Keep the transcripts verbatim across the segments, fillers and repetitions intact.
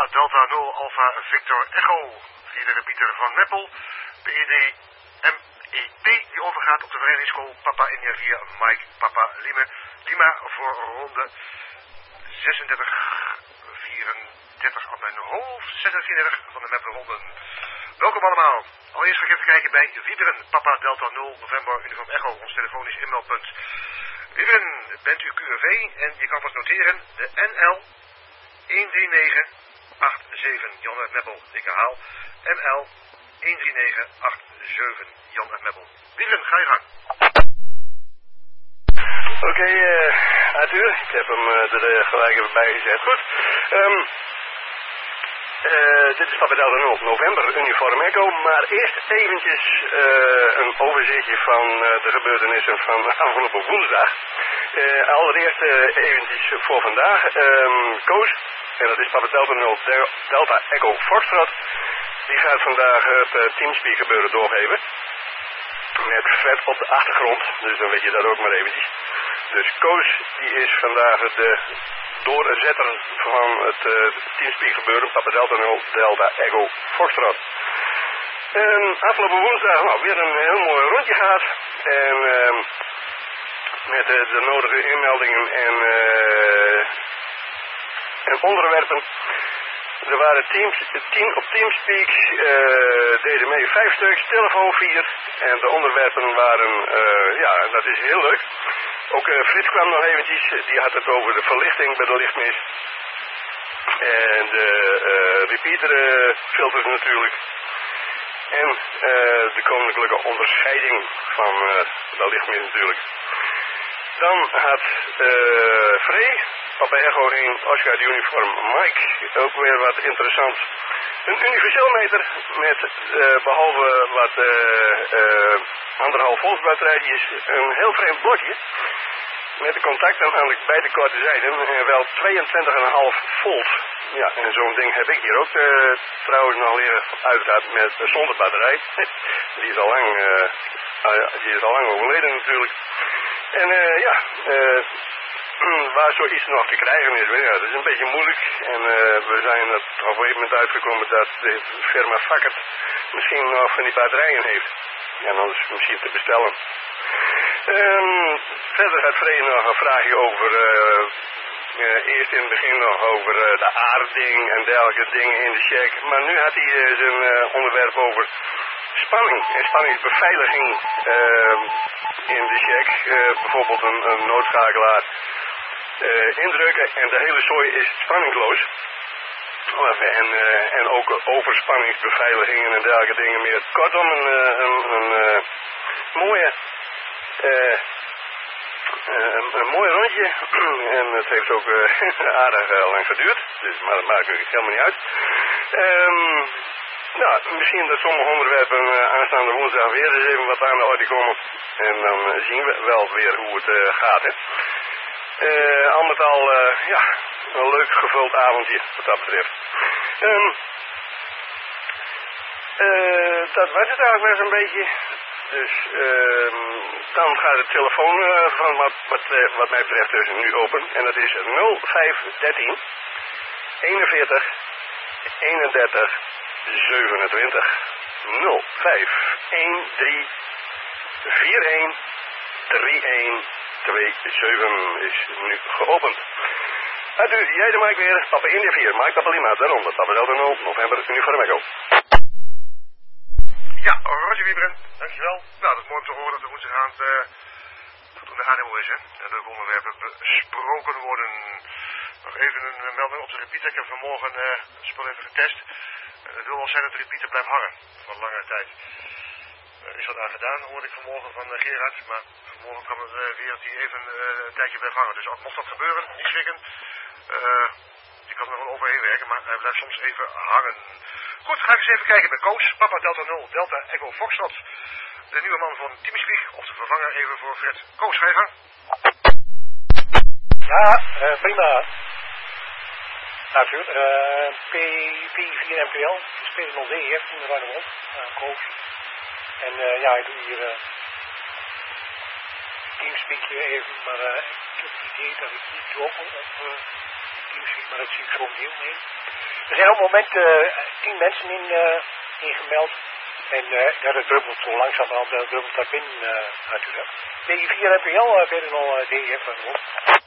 Papa Delta nul Alpha Victor Echo. Via de repeater van Meppel. P E D M E P die overgaat op de verenigingsschool Papa India vier Mike Papa Lima. Lima voor ronde zesendertig vierendertig op mijn hoofd. zesenveertig van de Meppelronden. Welkom allemaal. Allereerst ga ik even kijken bij Wieberen, Papa Delta nul November Uniform Echo, ons telefonisch inmeldpunt. Wieberen, bent u Q R V en je kan vast noteren de N L een drie negen acht zeven Jan uit Meppel. Ik herhaal N L een drie negen acht zeven Jan uit Meppel. Wieberen, ga je gang. Oké, okay, uh, Arthur, ik heb hem uh, er uh, gelijk even bij gezet. Goed. Um, Uh, dit is Papa Delta nul November Uniform Echo, maar eerst eventjes uh, een overzichtje van uh, de gebeurtenissen van afgelopen woensdag. Uh, allereerst uh, eventjes voor vandaag. Um, Koos, en dat is Papa Delta nul Delta Echo Foxtrot, die gaat vandaag het uh, Teamspeak gebeuren doorgeven. Met Fred op de achtergrond, dus dan weet je dat ook maar eventjes. Dus Koos, die is vandaag de doorzetter van het uh, Teamspeak gebeuren, Papa Delta nul Delta Echo Foxtrot. En afgelopen woensdag nou, weer een heel mooi rondje gehad. En uh, met uh, de nodige inmeldingen en, uh, en onderwerpen. Er waren teams, tien op Teamspeak, uh, deden mee vijf stuks, telefoon vier. En de onderwerpen waren, uh, ja, dat is heel leuk. Ook uh, Frits kwam nog eventjes, die had het over de verlichting bij de lichtmis. En de uh, repeater uh, filters natuurlijk. En uh, de koninklijke onderscheiding van uh, de lichtmis natuurlijk. Dan had uh, Frey, Papa Echo één, Oscar Uniform Mike, ook weer wat interessant. Een universeel meter met uh, behalve wat uh, uh, anderhalf volt batterijtjes, een heel vreemd blokje. Met de contacten aan de beide korte zijden en wel tweeëntwintig komma vijf volt. Ja, en zo'n ding heb ik hier ook uh, trouwens nog leren uitgaan met uh, zonder batterij. Die is al lang, uh, uh, die is al lang overleden natuurlijk. En uh, ja, uh, waar zoiets nog te krijgen is, ja, dat is een beetje moeilijk. En uh, we zijn er op een gegeven moment uitgekomen dat de firma Vakkert misschien nog van die batterijen heeft. En dan is het misschien te bestellen. Um, verder had Frey nog een vraagje over, uh, uh, eerst in het begin nog over uh, de aarding en dergelijke dingen in de check. Maar nu had hij uh, zijn uh, onderwerp over spanning en spanningsbeveiliging uh, in de check. Uh, bijvoorbeeld een, een noodschakelaar uh, indrukken en de hele zooi is spanningloos. En, uh, en ook overspanningsbeveiligingen en dergelijke dingen meer. Kortom, een, een, een, een mooie... Uh, een, een mooi rondje en het heeft ook uh, aardig uh, lang geduurd, dus, maar dat maakt natuurlijk helemaal niet uit. Um, nou, misschien dat sommige onderwerpen uh, aanstaande woensdag weer eens even wat aan de orde komen en dan uh, zien we wel weer hoe het uh, gaat. Hè. Uh, al met al, uh, ja, een leuk gevuld avondje wat dat betreft. Um, uh, dat was het eigenlijk wel eens een beetje. Dus uh, dan gaat de telefoon uh, van wat, wat, uh, wat mij betreft dus nu open. En dat is nul vijf dertien eenenveertig eenendertig zevenentwintig nul vijf een drie vier een drie een twee zeven is nu geopend. Uit u, jij de Mike weer, Papa India vier, Mike Papa Lima, daaronder, Papa Delta nul, November, Uniform Echo. Ja, Roger Wieberen, dankjewel. Nou, dat is mooi om te horen dat er woensdagavond uh, voldoende animo is, hè. En de onderwerpen besproken worden. Nog even een melding op de repeater. Ik heb vanmorgen uh, het spul even getest. Uh, het wil wel zijn dat de repeater blijft hangen, voor langere tijd. Er is wat aan gedaan, hoorde ik vanmorgen van uh, Gerard, maar vanmorgen kwam het uh, weer dat hij even uh, een tijdje blijft hangen. Dus als mocht dat gebeuren, niet schrikken. Uh, je kan er nog wel overheen werken, maar hij blijft soms even hangen. Goed, ga ik eens even kijken bij Koos, Papa Delta nul, Delta Echo Foxtrot. De nieuwe man van Teamspeak, of de vervanger even voor Fred. Koos, ga je gang. Ja, uh, prima. Natuurlijk. Uh, P vier M P L, spelen nog D hier, in de Warnemond, uh, Koos. En uh, ja, ik doe hier uh, Teamspeak even, maar uh, ik heb het idee dat ik niet loop op uh, Teamspeak, maar dat zie ik zo heel mee. Er zijn op het moment uh, tien mensen in, uh, ingemeld. En uh, ja, dat druppelt zo langzamerhand, dat druppelt daar binnen uh, natuurlijk. D I vier M P L, uh, ben je nog uh, D I F van rond?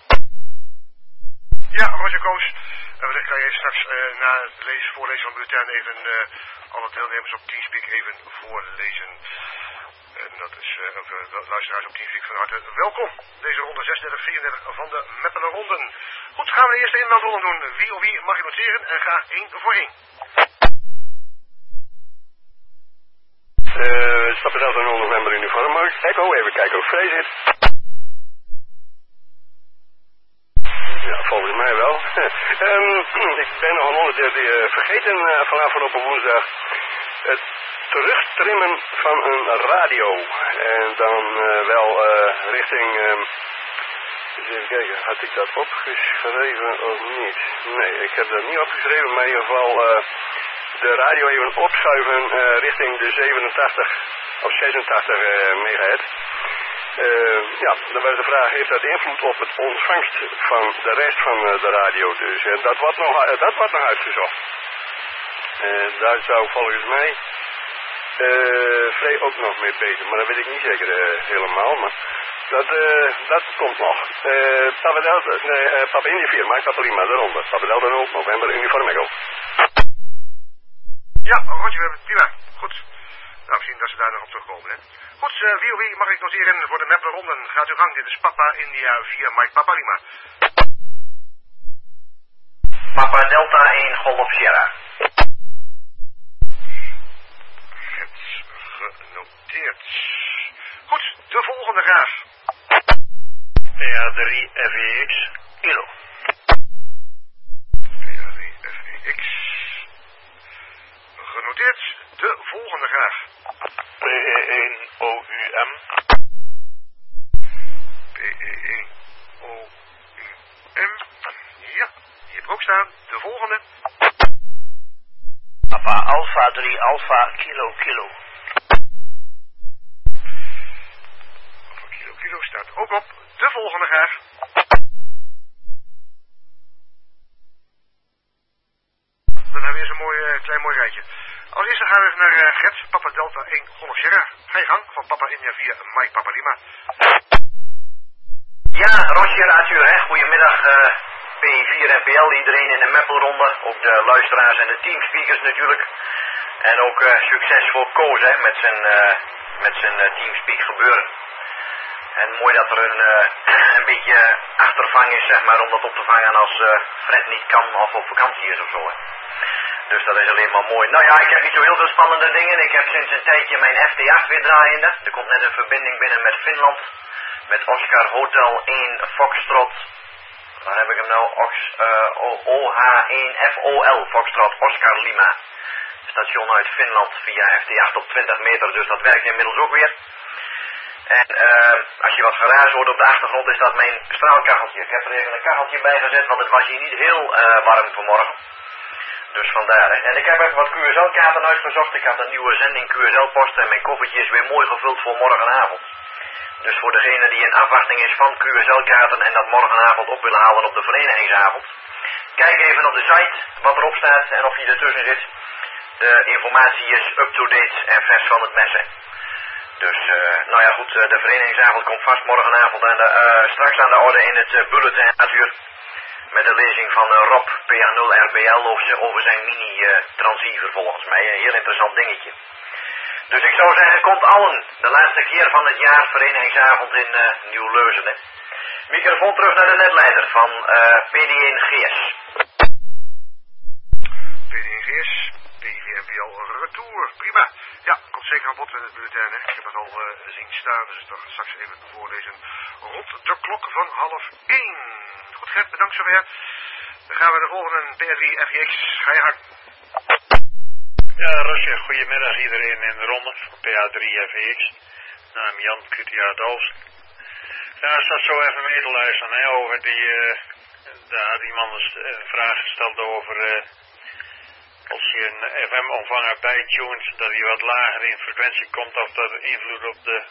Ja, Roger Koos. En we gaan je straks uh, na het lezen, voorlezen van het bulletin even uh, alle deelnemers op Teamspeak even voorlezen. En dat is uh, ook de luisteraars op Teamspeak van harte welkom. Deze ronde zesendertig vierendertig van de Meppelen Ronden. Goed, gaan we eerst de inmeldronde doen. Wie of wie mag je noteren en ga één voor één. Uh, stappen zelf in november uniform. Echo, even kijken hoe vrij zit. Ja, volgens mij wel. um, ik ben nog een onderdeel uh, vergeten uh, van afgelopen woensdag. Het terugtrimmen van een radio. En dan uh, wel uh, richting... Um, eens even kijken, had ik dat opgeschreven of niet? Nee, ik heb dat niet opgeschreven, maar in ieder geval... Uh, de radio even opschuiven uh, richting de zevenentachtig of zesentachtig uh, megahertz. Uh, ja, dan was de vraag, heeft dat invloed op het ontvangst van de rest van uh, de radio? Dus uh, dat, wordt nog, uh, dat wordt nog uitgezocht. Uh, daar zou volgens mij uh, Frey ook nog mee bezig, maar dat weet ik niet zeker uh, helemaal. Maar dat, uh, dat komt nog. Uh, Papa Delta, nee, uh, Papa India vier, Mike Papa Lima, daaronder. Papa Delta nul, november, uniform echo. Ja, Roger, we hebben het prima. Goed. Nou, misschien dat ze daar nog op terugkomen, hè. Goed, uh, wie of wie mag ik noteren voor de Meppelen Ronden. Gaat uw gang, dit is Papa India vier, Mike Papa Lima. Papa Delta één, Golf Sierra. Het genoteerd. Goed, de volgende graag. P A drie F E X, kilo. P A drie F E X. Genoteerd, de volgende graag. P E één O U M. P E één O U M. Ja, hier heb ik ook staan. De volgende. Papa Alpha drie Alpha Kilo Kilo. Alpha Kilo Kilo staat ook op. De volgende graag. Dan hebben we weer zo'n mooi, uh, klein mooi rijtje. Als eerste gaan we even naar uh, Gert, Papa Delta één, Golf Sierra. Ga je gang, van Papa India vier, Mike Papa Lima. Ja, Roger, Arthur, hè. Goedemiddag, uh, P vier N P L, iedereen in de Meppelronde. Ook de luisteraars en de teamspeakers natuurlijk. En ook uh, succes voor Koos, hè, met zijn, uh, met zijn uh, teamspeak gebeuren. En mooi dat er een, uh, een beetje achtervang is, zeg maar, om dat op te vangen als uh, Fred niet kan of op vakantie is of zo, hè. Dus dat is alleen maar mooi. Nou ja, ik heb niet zo heel veel spannende dingen. Ik heb sinds een tijdje mijn F T acht weer draaiende. Er komt net een verbinding binnen met Finland. Met Oscar Hotel één Foxtrot. Waar heb ik hem nou? Ox, uh, O H één F O L Foxtrot Oscar Lima. Station uit Finland via F T acht op twintig meter. Dus dat werkt inmiddels ook weer. En uh, als je wat geraas hoort op de achtergrond is dat mijn straalkacheltje. Ik heb er even een kacheltje bij gezet, want het was hier niet heel uh, warm vanmorgen. Dus vandaar. En ik heb even wat Q S L-kaarten uitgezocht. Ik had een nieuwe zending Q S L-post en mijn koffertje is weer mooi gevuld voor morgenavond. Dus voor degene die in afwachting is van Q S L-kaarten en dat morgenavond op wil halen op de verenigingsavond. Kijk even op de site wat erop staat en of je ertussen zit. De informatie is up-to-date en vers van het messen. Dus, uh, nou ja goed, de verenigingsavond komt vast morgenavond aan de, uh, straks aan de orde in het uh, bulletin natuurlijk. Met de lezing van uh, Rob P A nul R B L over, over zijn mini-transceiver uh, volgens mij. Een heel interessant dingetje. Dus ik zou zeggen, komt allen. De laatste keer van het jaar verenigingsavond in uh, Nieuw-Leuzen. Hè. Microfoon terug naar de netleider van uh, P D één G S. P D één G S, P vier N P L retour. Prima. Ja, komt zeker aan bod in het bulletin. Hè. Ik heb het al uh, zien staan, dus ik dacht straks even voorlezen. Rond de klok van half één. Goed, Gert, bedankt zover. Dan gaan we de volgende P R drie F J X. Ga je gang. Ja, Roger, goedemiddag iedereen in de ronde van P A drie F E X. Naam Jan Q T A Dals. Ja, ik zat zo even mee te luisteren hè, over die, uh, daar had iemand een vraag gesteld over uh, als je een F M-ontvanger bijtunt, dat hij wat lager in frequentie komt, of dat invloed op de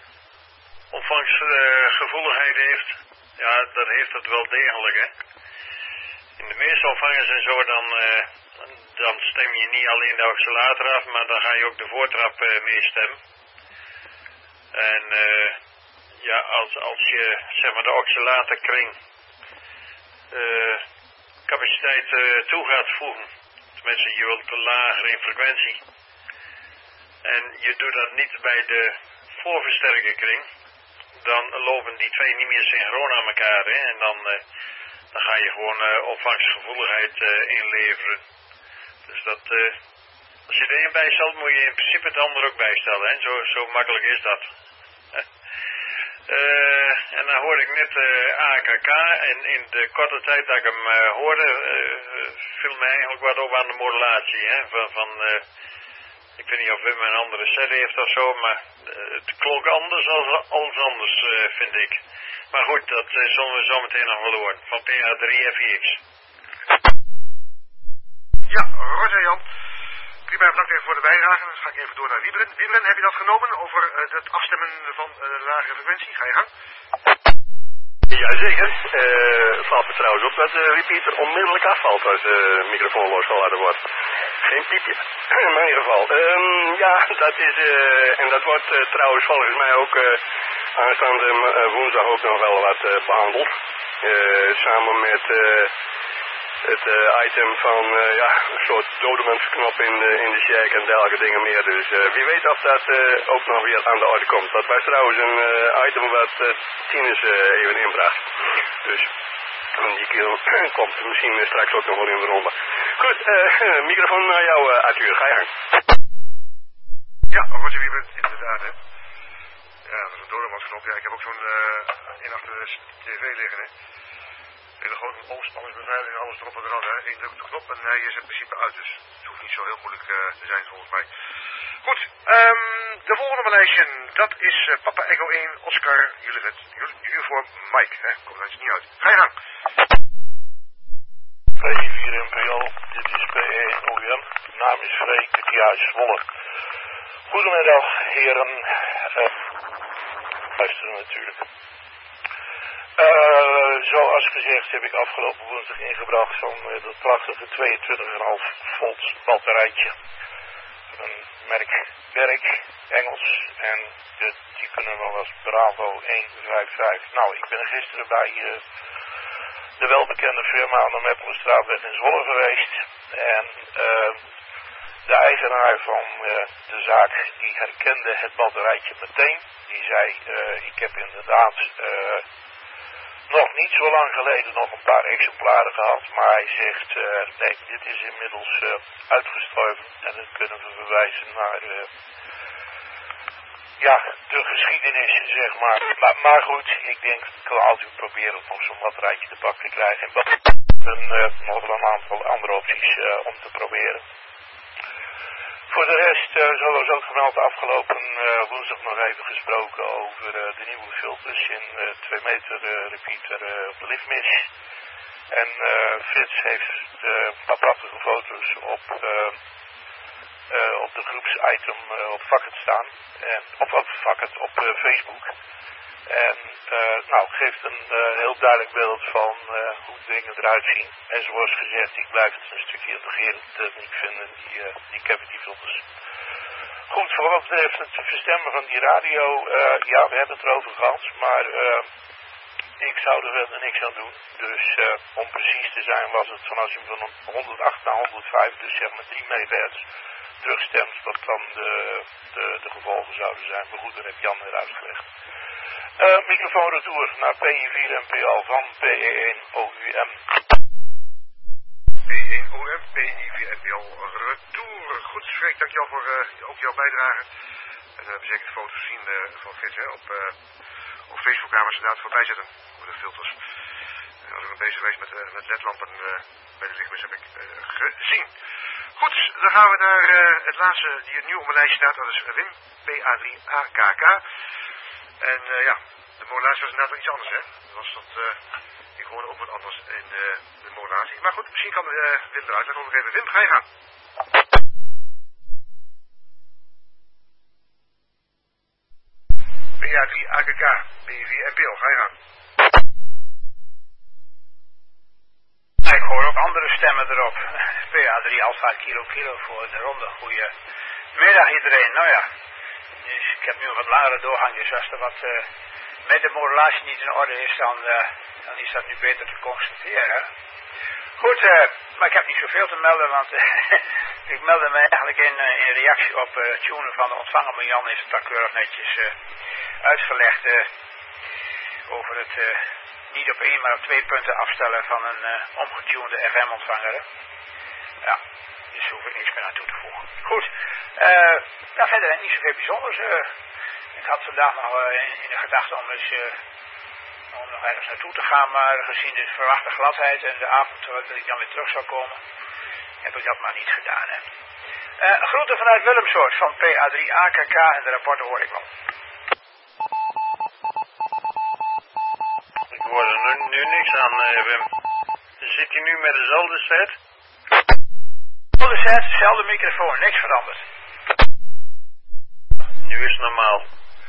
ontvangstgevoeligheid uh, heeft. Ja, dat heeft het wel degelijk hè. In de meeste ontvangers en zo dan... Uh, dan stem je niet alleen de oxalator af, maar dan ga je ook de voortrap uh, mee stemmen. En uh, ja, als, als je zeg maar de oxalatorkring uh, capaciteit uh, toe gaat voegen, tenminste je wilt een lagere frequentie, en je doet dat niet bij de voorversterkerkring, dan lopen die twee niet meer synchroon aan elkaar, hè? En dan, uh, dan ga je gewoon uh, opvangstgevoeligheid uh, inleveren. Dus dat, uh, als je er een bijstelt, moet je in principe het ander ook bijstellen, hè? Zo, zo makkelijk is dat. Uh, en dan hoorde ik net uh, A K K en in de korte tijd dat ik hem uh, hoorde, uh, viel mij eigenlijk wat op aan de modulatie, hè? Van, van uh, ik weet niet of Wim een andere set heeft of zo, maar uh, het klonk anders als, als anders, uh, vind ik. Maar goed, dat uh, zullen we zo meteen nog wel horen, van P A drie F I X. Ja, Roger Jan. Prima, bedankt even voor de bijdrage. Dan ga ik even door naar Wiebren. Wiebren, heb je dat genomen over uh, het afstemmen van uh, de lagere frequentie? Ga je gang. Jazeker. Uh, valt me trouwens op dat de repeater onmiddellijk afvalt als de microfoon losgelaten wordt. Geen piepje. In ieder geval. Um, ja, dat is, uh, en dat wordt uh, trouwens volgens mij ook uh, aanstaande uh, woensdag ook nog wel wat uh, behandeld. Uh, samen met uh, het uh, item van uh, ja, een soort dodementsknop in de, in de shack en dergelijke dingen meer. Dus uh, wie weet of dat uh, ook nog weer aan de orde komt. Dat was trouwens een uh, item wat uh, Tinus uh, even inbracht. Dus die keer komt misschien uh, straks ook nog wel in de ronde. Goed, uh, microfoon naar jou uh, Arthur, ga je gang. Ja, Roger Wiebren, inderdaad hè. Ja, dat is een dodementsknop. Ja, ik heb ook zo'n uh, in achter de tv liggen hè. Hele grote oogspanningsbeveiliging, alles erop en eraan. Eén druk op de knop en hij is in principe uit. Dus het hoeft niet zo heel moeilijk uh, te zijn volgens mij. Goed, um, de volgende lijstje, dat is uh, Papa Echo één, Oscar, Juliet, uniform Mike. Hè, komt er niet uit. Ga je gang. P vier M P L, dit is P één O U M. Naam is Freek, het jaar Zwolle. Goedemiddag heren. Uh, luisteren natuurlijk. Uh, zoals gezegd heb ik afgelopen woensdag ingebracht zo'n uh, dat prachtige tweeëntwintig komma vijf volt batterijtje. Een merk Berk, Engels, en de, die kunnen wel als Bravo één vijf vijf. Nou, ik ben gisteren bij uh, de welbekende firma aan de Meppelenstraatweg in Zwolle geweest. En uh, de eigenaar van uh, de zaak, die herkende het batterijtje meteen. Die zei, uh, ik heb inderdaad... Uh, nog niet zo lang geleden nog een paar exemplaren gehad, maar hij zegt, uh, nee, dit is inmiddels uh, uitgestorven en dat kunnen we verwijzen naar uh, ja, de geschiedenis, zeg maar. maar. Maar goed, ik denk, ik kan altijd proberen om nog zo'n batterijtje te pakken te krijgen. En dan uh, nog wel een aantal andere opties uh, om te proberen. Voor de rest, uh, zoals ook gemeld, afgelopen uh, woensdag nog even gesproken over uh, de nieuwe filters in uh, twee meter uh, repeater uh, op de liftmis. En uh, Frits heeft uh, een paar prachtige foto's op, uh, uh, op de groepsitem uh, op Vakket staan. En, of op Vakket op uh, Facebook. En uh, nou, geeft een uh, heel duidelijk beeld van uh, hoe dingen eruit zien. En zoals gezegd, ik blijf het een stukje integrerend techniek vinden, die, uh, die cavity filters. Goed, voor wat betreft het verstemmen van die radio, uh, ja, we hebben het erover gehad, maar uh, ik zou er verder niks aan doen. Dus uh, om precies te zijn was het van als je van honderdacht naar honderdvijf, dus zeg maar drie megahertz terugstemt, wat dan de, de, de gevolgen zouden zijn. Maar goed, dat heb Jan weer uitgelegd. Uh, microfoon retour naar P vier M P L van P één O U M. P één O U M, P vier M P L retour. Goed, Freek, dankjewel voor uh, ook jouw bijdrage. En we hebben zeker de foto's gezien uh, van Frits hè, op, uh, op Facebook gaan we ze inderdaad voorbij zetten. Voor de filters. Ik was ook bezig geweest met, uh, met ledlampen uh, bij de lichtmis, heb ik uh, gezien. Goed, dan gaan we naar uh, het laatste die er nu op mijn lijstje staat. Dat is Wim, P A drie A K K. En uh, ja, de modulatie was inderdaad wel iets anders, hè. Dat was dat, uh, ik hoorde ook wat anders in uh, de modulatie. Maar goed, misschien kan uh, Wim eruit. Laten we nog even. Wim, ga je gaan. P A drie A K K, B vier M P L, ga je gaan. Ik hoor ook andere stemmen erop. P A drie Alpha Kilo Kilo voor de ronde. Goedemiddag iedereen. Nou ja, dus ik heb nu een wat langere doorgang, dus als er wat uh, met de modulatie niet in orde is, dan, uh, dan is dat nu beter te constateren. Goed, uh, maar ik heb niet zoveel te melden, want uh, ik meldde me eigenlijk in, uh, in reactie op uh, het tunen van de ontvanger. Maar Jan is het al keurig netjes uh, uitgelegd uh, over het uh, niet op één, maar op twee punten afstellen van een uh, omgetunede F M-ontvanger. Ja, dus daar hoef ik niks meer aan toe te voegen. Goed, uh, nou verder niet zoveel bijzonders. Uh, ik had vandaag nog uh, in, in de gedachte om eens... Uh, om nog ergens naartoe te gaan, maar gezien de verwachte gladheid en de avond dat ik dan weer terug zou komen, heb ik dat maar niet gedaan. Hè. Uh, groeten vanuit Willemsoort van P A drie A K K en de rapporten hoor ik wel. Ik hoor er nu, nu niks aan, uh, Wim. Zit hij nu met dezelfde set? Dezelfde set, dezelfde microfoon, niks veranderd. Nu is het normaal.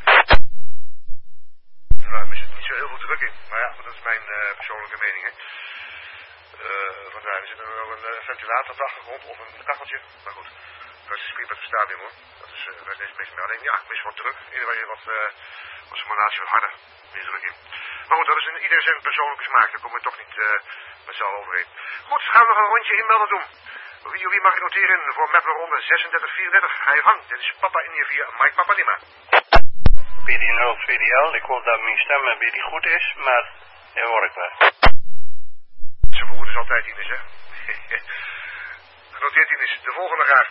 Niet zo heel veel druk in, maar ja, dat is mijn uh, persoonlijke mening. Hè. Uh, vandaar, er zit er wel een uh, ventilator op de achtergrond of een kacheltje, maar goed, dat is prima te staan, hoor. Dat is uh, daar is niks mis mee. Alleen ja, mis wat druk, iedereen wat, uh, wat simulatie wat harder, meer druk in. Maar goed, dat is in ieder zijn persoonlijke smaak, daar komen we toch niet uh, met z'n allen overheen. Goed, gaan we nog een rondje inmelden doen. Wie, wie mag ik noteren voor Mapper ronde zesendertig vierendertig? Hij hangt, dit is Papa India via Mike Papa Lima. B D nul V D L, ik hoop dat mijn stem een beetje goed is, maar dat hoor ik wel. Zijn verhoed is altijd Ines, hè? Genoteerd Ines, de volgende graag.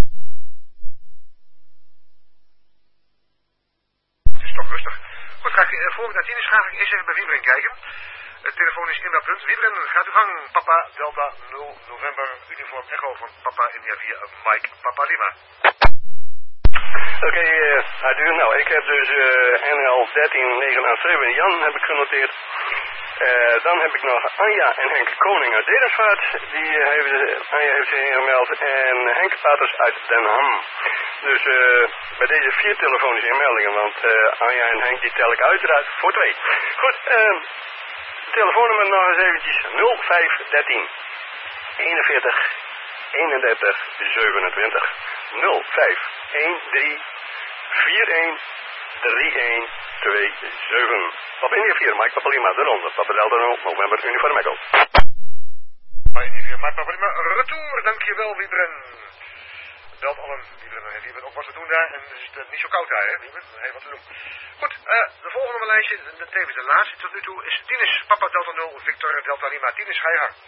Het is toch rustig. Goed, ga ik, uh, voor ik naar Ines ga ik eerst even bij Wiebren kijken. Het telefoon is in dat punt. Wiebren, gaat u gang. Papa Delta nul November, uniform echo van Papa India via Mike Papa Lima. Oké, okay, uh, adieu. Nou, ik heb dus uh, N L dertien negenenzeventig Jan heb ik genoteerd. Uh, dan heb ik nog Anja en Henk Koning uit Dedensvaart. Die uh, heeft, Anja heeft zich ingemeld. En Henk Paters uit Den Ham. Dus uh, bij deze vier telefonische inmeldingen. Want uh, Anja en Henk die tel ik uiteraard voor twee. Goed, uh, telefoonnummer nog eens eventjes. nul vijf dertien eenenveertig eenendertig zevenentwintig. nul vijf een drie vier een drie een twee zeven. Papa India vier, Mike Papa Lima, de ronde. Papa Delta nul, November, uniform echo. Papa India vier, Mike Papa Lima, retour, dankjewel Wiebren. Belt allen, Wiebren, Wiebren ook wat te doen daar. En het is uh, niet zo koud daar, hè, Wiebren, heel wat te doen. Goed, uh, de volgende op mijn lijstje, de tevens de laatste tot nu toe, is Tinus, Papa Delta nul, Victor Delta Lima. Tinus, ga je gang.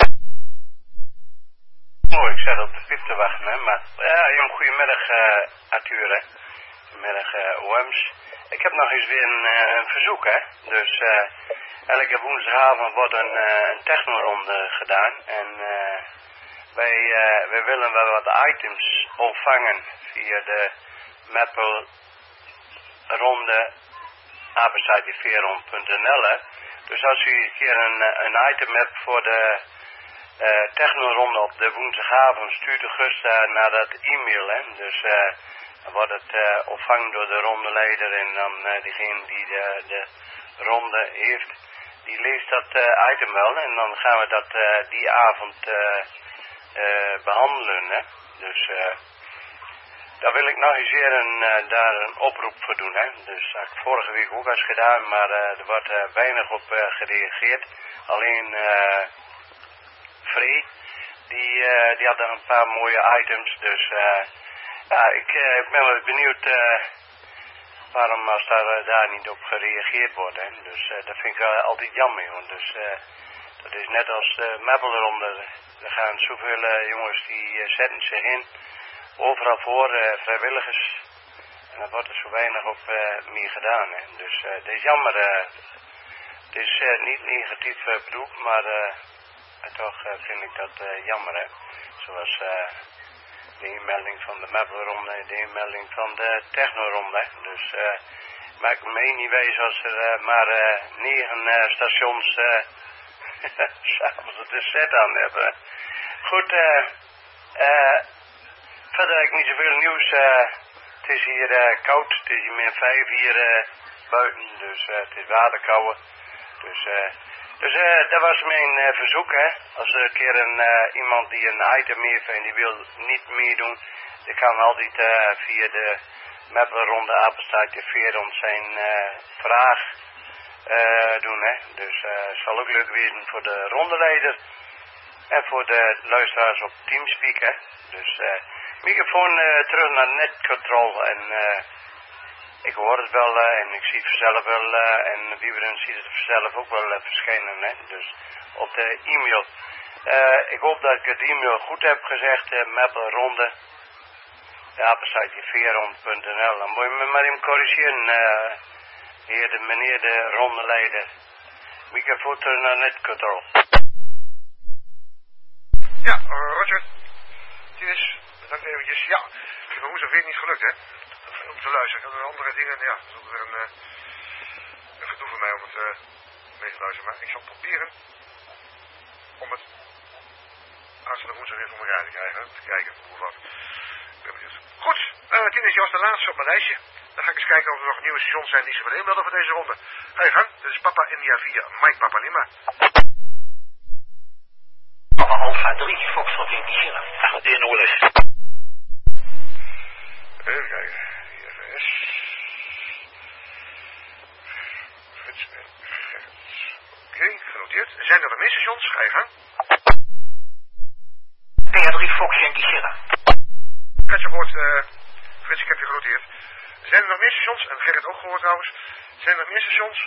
Oh, ik zat op de piep te wachten, hè, maar ja, jong, goedemiddag uh, Arthur, hè. Goedemiddag uh, O M's. Ik heb nog eens weer een, uh, een verzoek, hè. Dus uh, elke woensdagavond wordt een, uh, een technoronde gedaan. En uh, wij, uh, wij willen wel wat items ontvangen via de Maple ronde apenstaartje veerhonderd punt n l, hè. Dus als u een keer een, een item hebt voor de uh, technoronde op de woensdagavond, stuurt u gerust uh, naar dat e-mail, hè. Dus uh, dan wordt het uh, ontvangen door de rondeleider en dan uh, diegene die de, de ronde heeft, die leest dat uh, item wel en dan gaan we dat uh, die avond uh, uh, behandelen, hè. Dus uh, daar wil ik nog eens weer een, uh, daar een oproep voor doen, hè. Dus dat heb ik vorige week ook eens gedaan, maar uh, er wordt uh, weinig op uh, gereageerd. Alleen uh, Free, die, uh, die had er een paar mooie items, dus uh, ja, ik, uh, ik ben wel benieuwd uh, waarom als daar, uh, daar niet op gereageerd wordt, hè. Dus uh, dat vind ik uh, altijd jammer, joh. Dus uh, dat is net als de Maple-ronde. Er gaan zoveel uh, jongens die uh, zetten zich in. Overal voor uh, vrijwilligers. En dan wordt er zo weinig op uh, meer gedaan. Hè. Dus uh, het is jammer. Uh, het is uh, niet negatief uh, bedoeld, maar uh, toch uh, vind ik dat uh, jammer. Hè. Zoals uh, de inmelding van de Maple-ronde en de inmelding van de Techno-ronde. Dus uh, maak me niet wijs als er uh, maar uh, negen uh, stations uh, s'avonds de set aan hebben. Goed, eh... Uh, uh, verder heb ik niet zoveel nieuws. Uh, het is hier uh, koud. Het is hier min vijf hier uh, buiten. Dus uh, het is waterkouwen. Dus uh, Dus uh, dat was mijn uh, verzoek, hè. Als er een keer een, uh, iemand die een item heeft en die wil niet meedoen, die kan altijd uh, via de Meppelronde apenstaartje Veerond zijn uh, vraag uh, doen, hè. Dus het uh, zal ook leuk wezen voor de rondeleider en voor de luisteraars op Teamspeak, hè. Dus uh, microfoon uh, terug naar netcontrol en uh, ik hoor het wel uh, en ik zie het vanzelf wel uh, en Wieberen ziet het vanzelf ook wel uh, verschijnen, hè. Dus op de e-mail. Uh, ik hoop dat ik het e-mail goed heb gezegd, uh, Meppelronde. De apenstaartje veerond punt n l. Dan moet je me maar even corrigeren, uh, heer de, meneer de rondeleider. Microfoon terug naar netcontrol. Ja, uh, Roger. Tinus, bedankt eventjes. Ja, maar hoe is het weer niet gelukt, hè? Om te luisteren. Ik had andere dingen, ja, dat is weer een, uh, een gedoe voor mij om het uh, mee te luisteren. Maar ik zal proberen om het aanstaande woensdag weer voor elkaar te krijgen. Te kijken hoe wat. Goed, uh, Tinus, je was de laatste op mijn lijstje. Dan ga ik eens kijken of er nog nieuwe stations zijn die zich willen inmelden voor deze ronde. Ga je gang, dit is Papa India vier, Mike Papa Lima. Papa Alpha drie, Foxtrot Yankee Sierra. Wat in orde is. Even kijken, I F S. Frits en Gerrit. Oké, okay, genoteerd. Zijn er nog meer stations? Ga je gang. P A drie Fox Yankee Sierra. Katje gehoord, uh, Frits, ik heb je genoteerd. Zijn er nog meer stations? En Gerrit ook gehoord trouwens. Zijn er nog meer stations?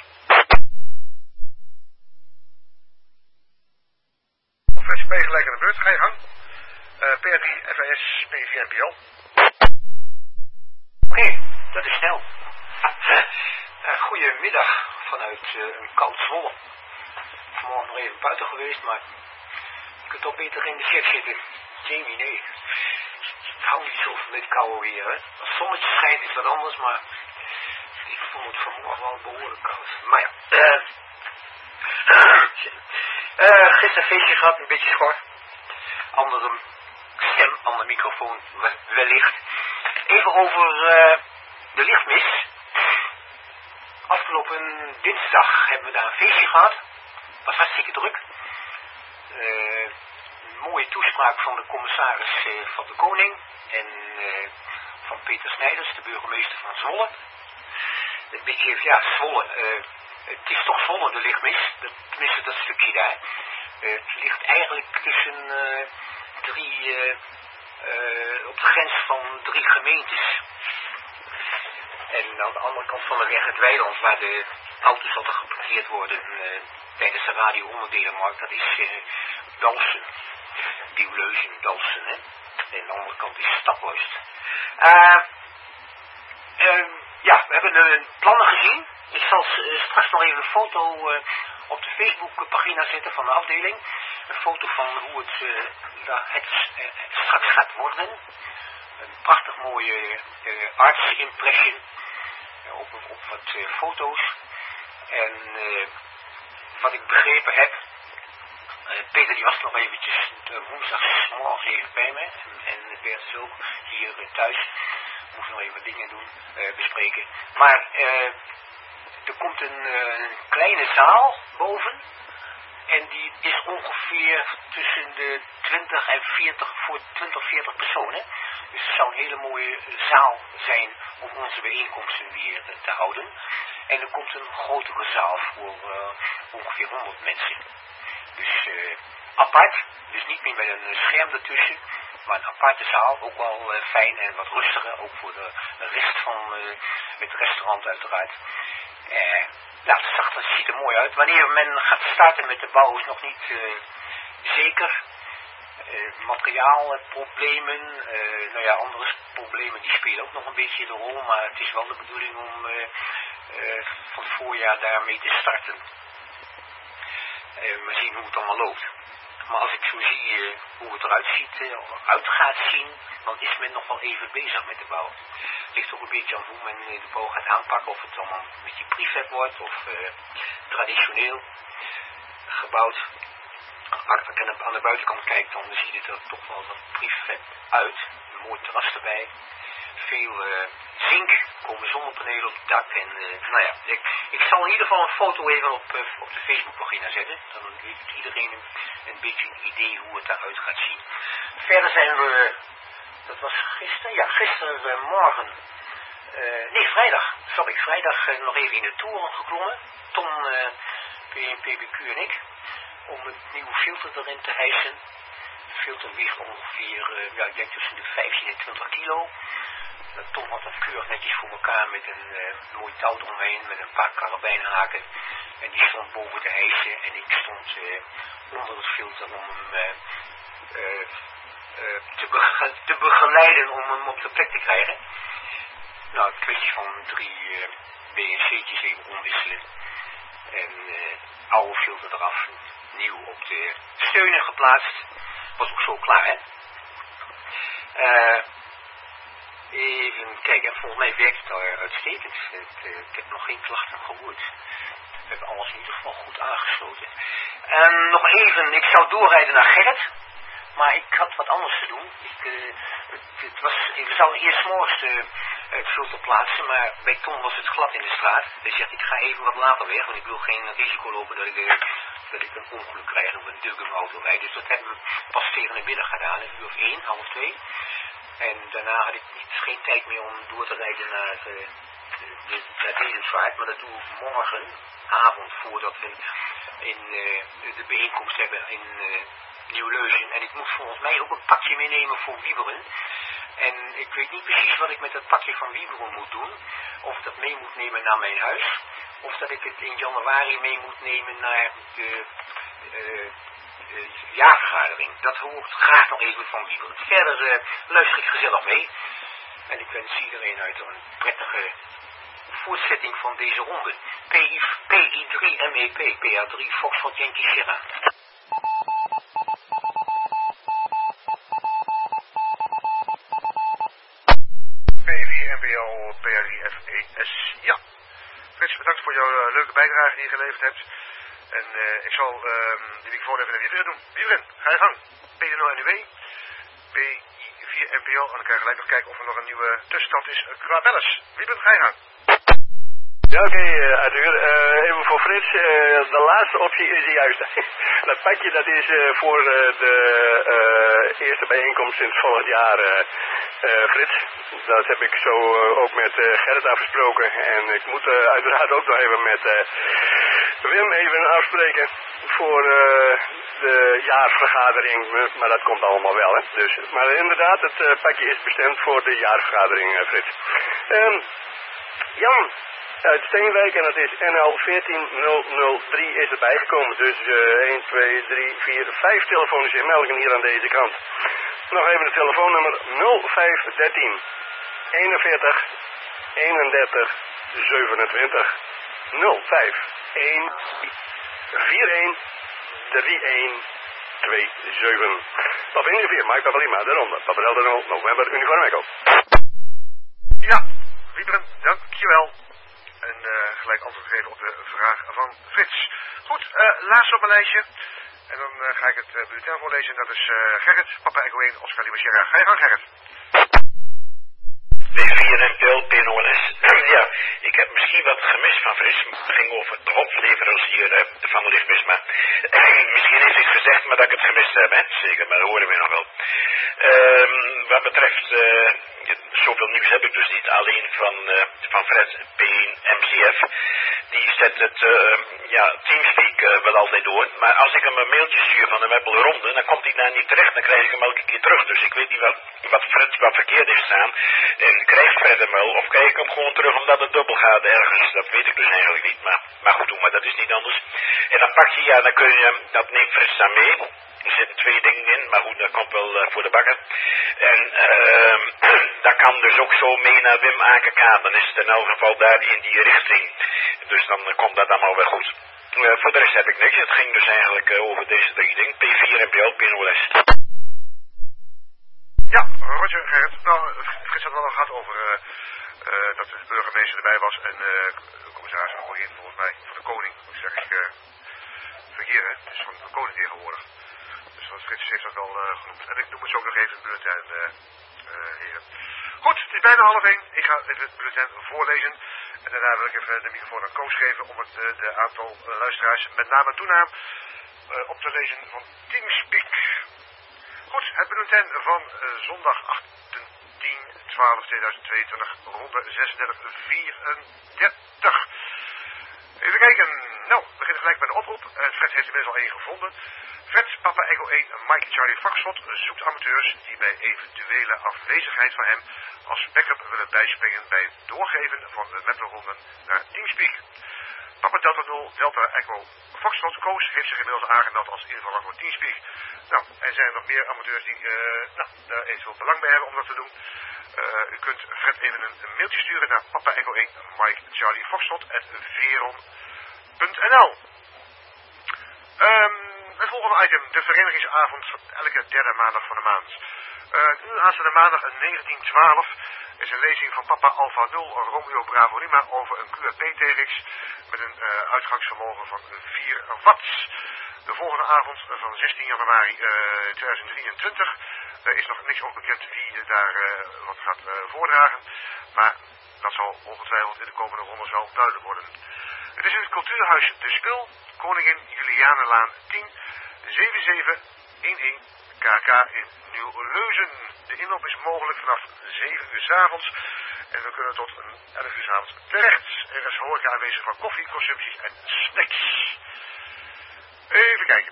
Frits, P gelijk aan de beurt. Ga je gang. Uh, P A drie F A S P vier N P L. Oké, okay, dat is snel. Uh, goedemiddag vanuit uh, een koud Zwolle. Vanmorgen nog even buiten geweest, maar je kunt toch beter in de shit zitten. Jamie, nee. Ik hou niet zo van dit koude weer, hè. Als het zonnetje schijnt is wat anders, maar ik vond het vanmorgen wel behoorlijk koud. Maar ja, uh, uh, gisteren een feestje gehad, een beetje schor. Andere stem, andere microfoon, wellicht. Even over uh, de lichtmis. Afgelopen dinsdag hebben we daar een feestje gehad. Was hartstikke druk. Uh, een mooie toespraak van de commissaris uh, van de Koning en uh, van Peter Snijders, de burgemeester van Zwolle. Een beetje, ja, Zwolle. Uh, het is toch Zwolle, de lichtmis. Dat, tenminste, dat stukje daar. Uh, het ligt eigenlijk tussen uh, drie... Uh, Uh, op de grens van drie gemeentes. En aan de andere kant van de weg het weiland waar de auto's altijd geparkeerd worden uh, tijdens de radio-onderdelenmarkt, dat is uh, Dalsen. Bioleuzen, Dalsen, hè. En aan de andere kant is Stapluist. Uh, uh, ja, we hebben uh, plannen gezien. Ik zal uh, straks nog even een foto uh, op de Facebookpagina zetten van de afdeling. Een foto van hoe het, uh, het, uh, het straks gaat worden. Een prachtig mooie uh, arts impression uh, op, op wat uh, foto's. En uh, wat ik begrepen heb, uh, Peter die was nog eventjes uh, woensdagsmorgen even bij me. En, en Bert is ook hier uh, thuis. Moest nog even dingen doen, uh, bespreken. Maar uh, er komt een, uh, een kleine zaal boven. En die is ongeveer tussen de twintig en veertig, voor twintig, veertig personen. Dus het zou een hele mooie zaal zijn om onze bijeenkomsten weer te houden. En er komt een grotere zaal voor uh, ongeveer honderd mensen. Dus uh, apart, dus niet meer met een scherm ertussen, maar een aparte zaal. Ook wel uh, fijn en wat rustiger, ook voor de rest van uh, het restaurant uiteraard. Uh, Nou, dat, zag, dat ziet er mooi uit. Wanneer men gaat starten met de bouw is nog niet uh, zeker. Uh, materiaalproblemen, uh, nou ja, andere problemen die spelen ook nog een beetje de rol. Maar het is wel de bedoeling om uh, uh, van het voorjaar daarmee te starten. Uh, we zien hoe het allemaal loopt. Maar als ik zo zie uh, hoe het eruit ziet, uh, uit gaat zien, dan is men nog wel even bezig met de bouw. Het ligt ook een beetje aan hoe men uh, de bouw gaat aanpakken, of het allemaal een beetje prefab wordt of uh, traditioneel gebouwd. Als ik aan de buitenkant kijk, dan ziet het er toch wel een prefab uit. Een mooi terras erbij. veel uh, zink, komen zonnepanelen op het dak. En uh, nou ja, ik, ik zal in ieder geval een foto even op, uh, op de Facebookpagina zetten. Dan heeft iedereen een, een beetje een idee hoe het eruit gaat zien. Verder zijn we, dat was gisteren, ja gisteren uh, morgen, uh, nee vrijdag, sorry, vrijdag uh, nog even in de toren geklommen. Ton, uh, P B Q en ik, om een nieuwe filter erin te hijsen. De filter weegt ongeveer, uh, ja, ik denk tussen de vijftien en twintig kilo. Uh, Tom had dat keurig netjes voor elkaar met een uh, mooi touw eromheen, met een paar karabijnhaken. En die stond boven de hijsen en ik stond uh, onder het filter om hem uh, uh, uh, te, bege te begeleiden om hem op de plek te krijgen. Nou, een kwestie van drie uh, B N C'tjes even omwisselen. En uh, oude filter eraf, nieuw op de steunen geplaatst. Was ook zo klaar, hè. Uh, even kijken, en volgens mij werkt het al uitstekend. Het, uh, ik heb nog geen klachten gehoord. We hebben alles in ieder geval goed aangesloten. En nog even, ik zou doorrijden naar Gerrit. Maar ik had wat anders te doen. Ik, uh, het, het was, ik zou eerst 's morgens de, het filter plaatsen, maar bij Tom was het glad in de straat. Hij zegt, ik ga even wat later weg, want ik wil geen risico lopen dat ik, uh, dat ik een ongeluk krijg of een deuk in mijn auto rijd. Dus dat hebben we pas tegen de middag gedaan, een uur of één, half twee. En daarna had ik niet, geen tijd meer om door te rijden naar, uh, de, naar Dedemsvaart, maar dat doe ik morgenavond voordat we in, uh, de bijeenkomst hebben in uh, Nieuw-Leuzen. En ik moet volgens mij ook een pakje meenemen voor Wieberen. En ik weet niet precies wat ik met dat pakje van Wieberen moet doen. Of ik dat mee moet nemen naar mijn huis. Of dat ik het in januari mee moet nemen naar de, uh, de jaarvergadering. Dat hoort graag nog even van Wieberen. Verder uh, luister ik gezellig mee. En ik wens iedereen uit een prettige voortzetting van deze ronde. P I drie M E P, P A drie Foxtrot Yankee Sierra. P vier M B O, P A drie F E S. Ja. Frits, bedankt voor jouw uh, leuke bijdrage die je geleverd hebt. En uh, ik zal uh, die microfoon even naar Wieberen doen. Wieberen, ga je gang. P nul N U W, P I vier M P O. En dan kan je gelijk nog kijken of er nog een nieuwe tussenstand is qua bellers. Wieberen, ga je gang. Ja, oké, okay, uh, Arthur. Uh, even voor Frits. Uh, de laatste optie is de juiste. Dat pakje dat is uh, voor uh, de uh, eerste bijeenkomst sinds volgend jaar, uh, uh, Frits. Dat heb ik zo uh, ook met uh, Gerrit afgesproken. En ik moet uh, uiteraard ook nog even met uh, Wim even afspreken voor uh, de jaarvergadering. Maar dat komt allemaal wel, hè. Dus, maar inderdaad, het uh, pakje is bestemd voor de jaarvergadering, uh, Frits. Um, Jan uit Steenwijk, en dat is N L veertien nul nul drie is erbij gekomen. Dus uh, één, twee, drie, vier, vijf telefonische inmeldingen hier aan deze kant. Nog even het telefoonnummer nul vijf een drie eenenveertig eenendertig zevenentwintig nul vijf een vier een drie een twee zeven. Papa Ingeveer, Mike Papa Lima, de ronde. Papa Delta nul, November, Uniform Echo. Ja, Wieberen, dankjewel. En uh, gelijk antwoord geven op de vraag van Frits. Goed, uh, laatst op mijn lijstje. En dan uh, ga ik het uh, bulletin voorlezen. En dat is uh, Gerrit, Papa Echo één, Oscar Lima Sierra. Ga je gang, Gerrit. P vier en P L P N O N S. Ja, ik heb misschien wat gemist van Frits. Het ging over de hoofdleverancier uh, van de lichtmisma. Misschien heeft hij het gezegd, maar dat ik het gemist heb. Hè? Zeker, maar dat horen we nog wel. Um, wat betreft, uh, zoveel nieuws heb ik dus niet. Alleen van, uh, van Fred P één M C F. Die zet het uh, ja, Teamspeak uh, wel altijd door. Maar als ik hem een mailtje stuur van de Meppel Ronde, dan komt hij daar niet terecht. Dan krijg ik hem elke keer terug. Dus ik weet niet wat, wat Fred wat verkeerd heeft staan. En krijgt Fred hem wel, of krijg ik hem gewoon terug omdat het dubbel gaat ergens. Dat weet ik dus eigenlijk niet. Maar, maar goed, doen, maar dat is niet anders. En dan pak je, ja, dan kun je, dat neemt Frits dan mee. Er zitten twee dingen in, maar goed, dat komt wel uh, voor de bakker. En uh, dat kan dus ook zo mee naar Wim A K K. Dan is het in elk geval daar in die richting. Dus dan uh, komt dat allemaal weer goed. Uh, voor de rest heb ik niks. Het ging dus eigenlijk uh, over deze drie dingen. P vier en P L, P N O S. Ja, Roger, Gerrit. Nou, Frits had wel nog gehad over uh, uh, dat de burgemeester erbij was. En uh, de commissaris van Koningin, volgens mij, van de koning. Hoe zeg ik, uh, verkeer, hè. Het is van de koning tegenwoordig. Dus wat Frits heeft dat al uh, genoemd. En ik noem het zo ook nog even in de bulletin. Uh, uh, heren. Goed, het is bijna half één. Ik ga even het bulletin voorlezen. En daarna wil ik even de microfoon aan Koos geven om het uh, de aantal uh, luisteraars met naam en toenaam uh, op te lezen van Teamspeak. Goed, het bulletin van uh, zondag achttien twaalf tweeduizend tweeëntwintig, ronde zesendertig vierendertig. Even kijken. Nou, we beginnen gelijk bij de oproep. Uh, Fred heeft inmiddels al één gevonden. Fred, Papa Echo één, Mike Charlie Foxtrot zoekt amateurs die bij eventuele afwezigheid van hem als backup willen bijspringen bij het doorgeven van de metronden naar Teamspeak. Papa Delta nul, Delta Echo Foxtrot Koos heeft zich inmiddels aangemeld als invaller voor Teamspeak. Nou, er zijn nog meer amateurs die uh, nou, daar eventueel belang bij hebben om dat te doen. Uh, u kunt Fred even een, een mailtje sturen naar Papa Echo één, Mike Charlie Foxtrot at veron punt n l. Um, Het volgende item, de verenigingsavond elke derde maandag van de maand. Uh, aanstaande maandag negentien twaalf is een lezing van Papa Alpha nul Romeo Bravo Lima over een Q R P-T R X met een uh, uitgangsvermogen van vier watt. De volgende avond uh, van zestien januari uh, tweeduizend drieëntwintig. Er is nog niks over bekend wie uh, daar uh, wat gaat uh, voordragen, maar dat zal ongetwijfeld in de komende rondes wel duidelijk worden. Het is in het cultuurhuis De Spil, Koningin Julianenlaan tien, zeven zeven een een K K in Nieuw-Leuzen. De inloop is mogelijk vanaf zeven uur 's avonds en we kunnen tot elf uur 's avonds terecht. Er is horeca aanwezig van koffie, consumpties en snacks. Even kijken.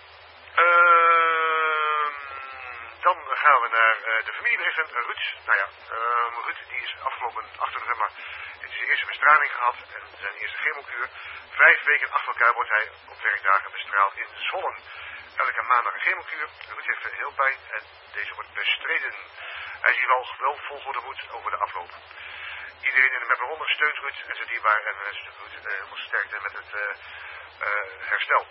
Uh, dan gaan we naar uh, de familieberichten. Ruud, nou ja, uh, Ruud die is afgelopen acht november heeft zijn eerste bestraling gehad en zijn eerste chemokuur. Vijf weken achter elkaar wordt hij op werkdagen bestraald in Zwolle. Elke maandag een chemokuur. Ruud heeft heel pijn en deze wordt bestreden. Hij is hier wel, wel vol goede moed over de afloop. Iedereen in de Mapperonde steunt Ruud en zijn dierbaar en wens Ruud uh, heel veel sterkte met het uh, uh, herstel.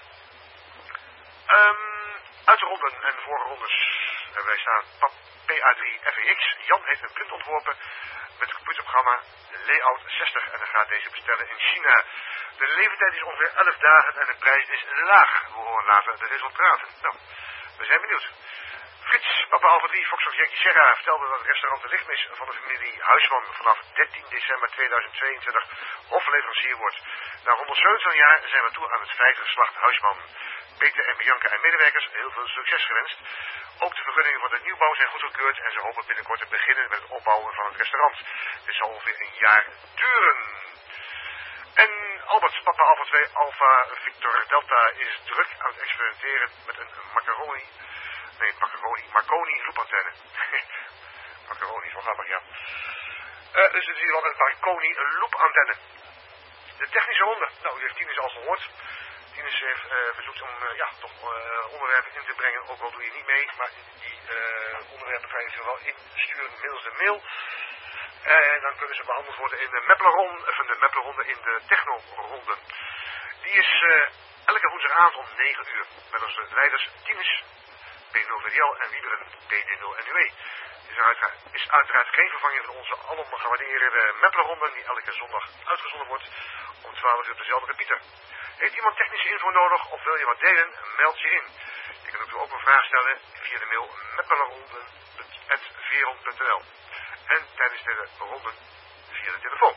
Um, uit de ronden en vorige rondes. Uh, wij staan P A drie F E X. Jan heeft een print ontworpen met het computerprogramma Layout zestig en dan gaat deze bestellen in China. De leeftijd is ongeveer elf dagen en de prijs is laag. We horen later de resultaten. Nou, we zijn benieuwd. Frits, Papa Alpha drie, Foxtrot Yankee Sierra vertelde dat het restaurant De Lichtmis van de familie Huisman vanaf dertien december tweeduizend tweeëntwintig hofleverancier wordt. Na honderdzeventig jaar zijn we toe aan het vijfde geslacht Huisman. Peter en Bianca en medewerkers heel veel succes gewenst. Ook de vergunningen voor de nieuwbouw zijn goedgekeurd en ze hopen binnenkort te beginnen met het opbouwen van het restaurant. Dit zal ongeveer een jaar duren. En Albert, Papa Alpha twee, Alpha Victor Delta is druk aan het experimenteren met een macaroni, nee macaroni, Marconi loopantenne. Macaroni is wel grappig, ja. Uh, dus het is hier wel een Marconi loopantenne. De technische ronde, nou u heeft Tinus al gehoord. Tinus heeft uh, verzoekt om uh, ja, toch uh, onderwerpen in te brengen, ook al doe je niet mee, maar die uh, onderwerpen kan je ze wel insturen middels de mail. En dan kunnen ze behandeld worden in de Mepleronde, of in de Mepleronde in de Techno-ronde. Die is uh, elke woensdagavond om negen uur. Met onze leiders Tinus, P nul V D L en Wieberen, P D nul N U E. Is, uiteraard, is uiteraard geen vervanging van onze alom gewaardeerde Mepleronde die elke zondag uitgezonden wordt om twaalf uur op dezelfde repeater. Heeft iemand technische info nodig of wil je wat delen, meld je in. Je kunt ook een vraag stellen via de mail mepleronde at veron punt n l en tijdens de ronde via de telefoon.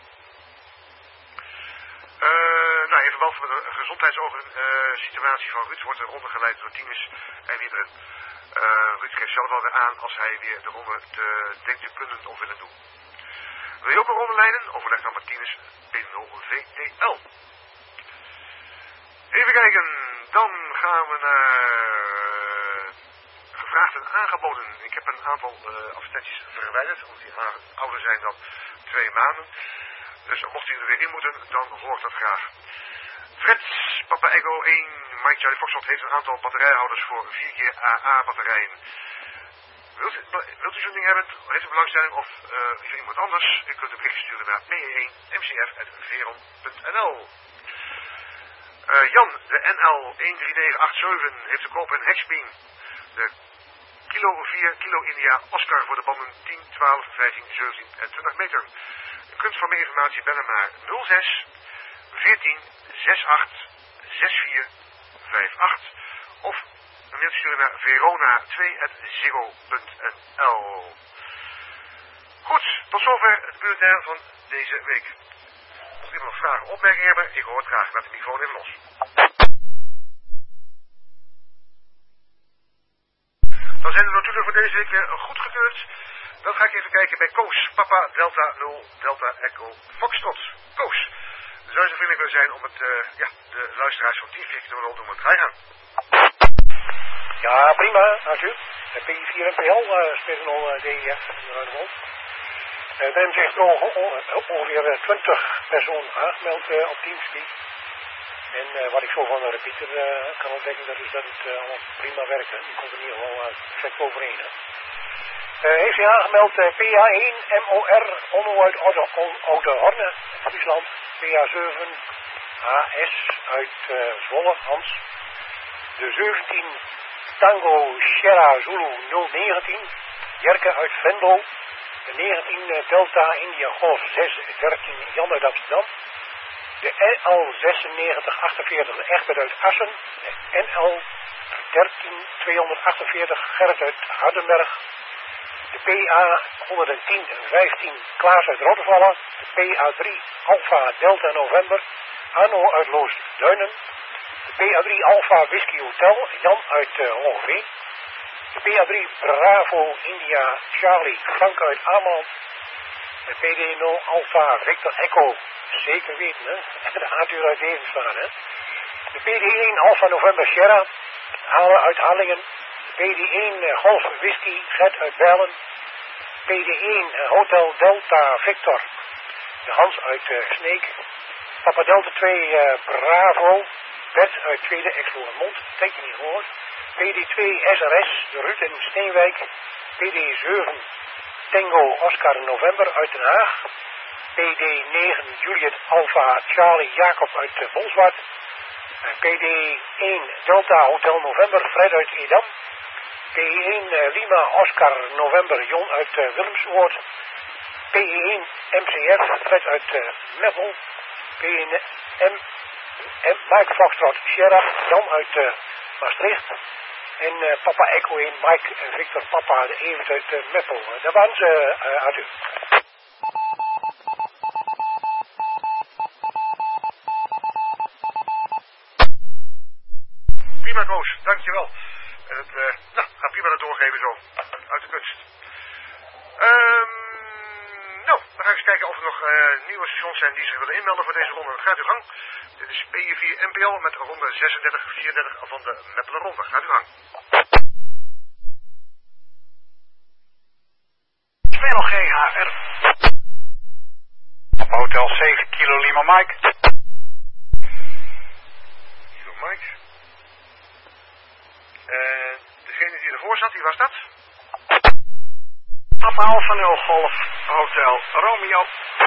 Uh, nou, even wel voor de gezondheidsogen uh, situatie van Ruud wordt de ronde geleid door Tinus en Wieberen. Uh, Ruud geeft zelf wel weer aan als hij weer de ronde te, denkt te kunnen of willen doen. Wil je ook een ronde leiden? Overleg dan met Tinus P nul V D L. Even kijken, dan gaan we naar uh, gevraagd en aangeboden. Ik heb een aantal uh, advertenties verwijderd, omdat die ouder zijn dan twee maanden. Dus mocht u er weer in moeten, dan hoor ik dat graag. Frits, Papa Echo één, Mike Charlie Foxtrot heeft een aantal batterijhouders voor vier keer A A batterijen. Wilt u, wilt u zo'n ding hebben? Heeft u belangstelling of uh, voor iemand anders? U kunt een bericht sturen naar p e één m c f at veron punt n l. Uh, Jan, de N L een drie negen acht zeven heeft te koop een Hexbeam. De Kilo vier, Kilo India, Oscar voor de banden tien, twaalf, vijftien, zeventien en twintig meter. U kunt voor meer informatie bellen naar nul zes veertien zesentachtig zesentveertig vijfentachtig of een mail sturen naar verona twee at ziggo punt n l. Tot zover het bulletin van deze week. Mocht iemand nog vragen of opmerkingen hebben, ik hoor het graag. Laat de microfoon even los. Dan zijn de notulen voor deze week weer goedgekeurd. Dan ga ik even kijken bij Koos. Papa Delta nul Delta Echo Foxtrot. Koos, zou je zo vriendelijk willen zijn om het, uh, ja, de luisteraars van Team Fix te willen opdoen? Ga je gaan. Ja, prima, natuurlijk. De P I vier N P L uh, speelt al uh, D I F in de Ruimte. Uh, men heeft ongeveer twintig personen aangemeld uh, op Teamspeak. En uh, wat ik zo van de repeater uh, kan ontdekken, dat is dat het uh, allemaal prima werkt. Hè. Die komt er in ieder geval uh, perfect overeen. Hè. Uh, heeft zich aangemeld uh, P A één M O R Onno uit Oude Horne, Friesland. P A zeven H S uit uh, Zwolle, Hans. De zeventien Tango Sierra Zulu nul negentien, Jerke uit Venlo. De negentien uh, Delta India Golf zes dertien Jan uit Amsterdam. De N L zesennegentig achtenveertig de Egbert uit Assen. De N L dertien tweehonderdachtenveertig Gerrit uit Hardenberg. De P A honderdtien vijftien Klaas uit Rottevallen. De P A drie Alpha Delta November Arno uit Loosduinen. De P A drie Alpha Whisky Hotel Jan uit uh, Hogeveen. De P A drie Bravo India Charlie Frank uit Ameland. De P D nul Alpha Victor Echo, zeker weten hè, de Arthur uit Devenslaan hè. De P D één Alpha November Sierra, Halen uit Hallingen. De P D één uh, Golf Whisky Gert uit Berlen. P D één uh, Hotel Delta Victor, de Hans uit uh, Sneek. Papa Delta twee uh, Bravo, Bert uit Tweede Exloermond, teken niet gehoord. P D twee S R S, de Ruud in Steenwijk. P D zeven Tango Oscar November uit Den Haag. P D negen Juliet Alpha Charlie Jacob uit uh, Bolsward. P D één Delta Hotel November Fred uit Edam. P één uh, Lima Oscar November Jon uit uh, Willemsoord. P één M C F Fred uit uh, Meppel. P één M, M Mike Foxtrot Sierra Jan uit uh, Maastricht. En uh, Papa Echo één Mike en Victor Papa de Evert uit uh, Meppel. Uh, daar waren ze uh, uit u. Prima Koos, dankjewel. En het, uh, nou, ga prima dat doorgeven zo. Uit de kunst. Um, nou, dan ga ik eens kijken of er nog uh, nieuwe stations zijn die zich willen inmelden voor deze ronde. Gaat uw gang. Dit is P I vier N P L met ronde zesendertig vierendertig van de Meppelenronde. Gaat uw gang. Spel G H R. Op Hotel zeven Kilo Lima Mike. Kilo Mike. Uh, degene die ervoor zat, wie was dat? Papa Alpha nul Golf Hotel Romeo.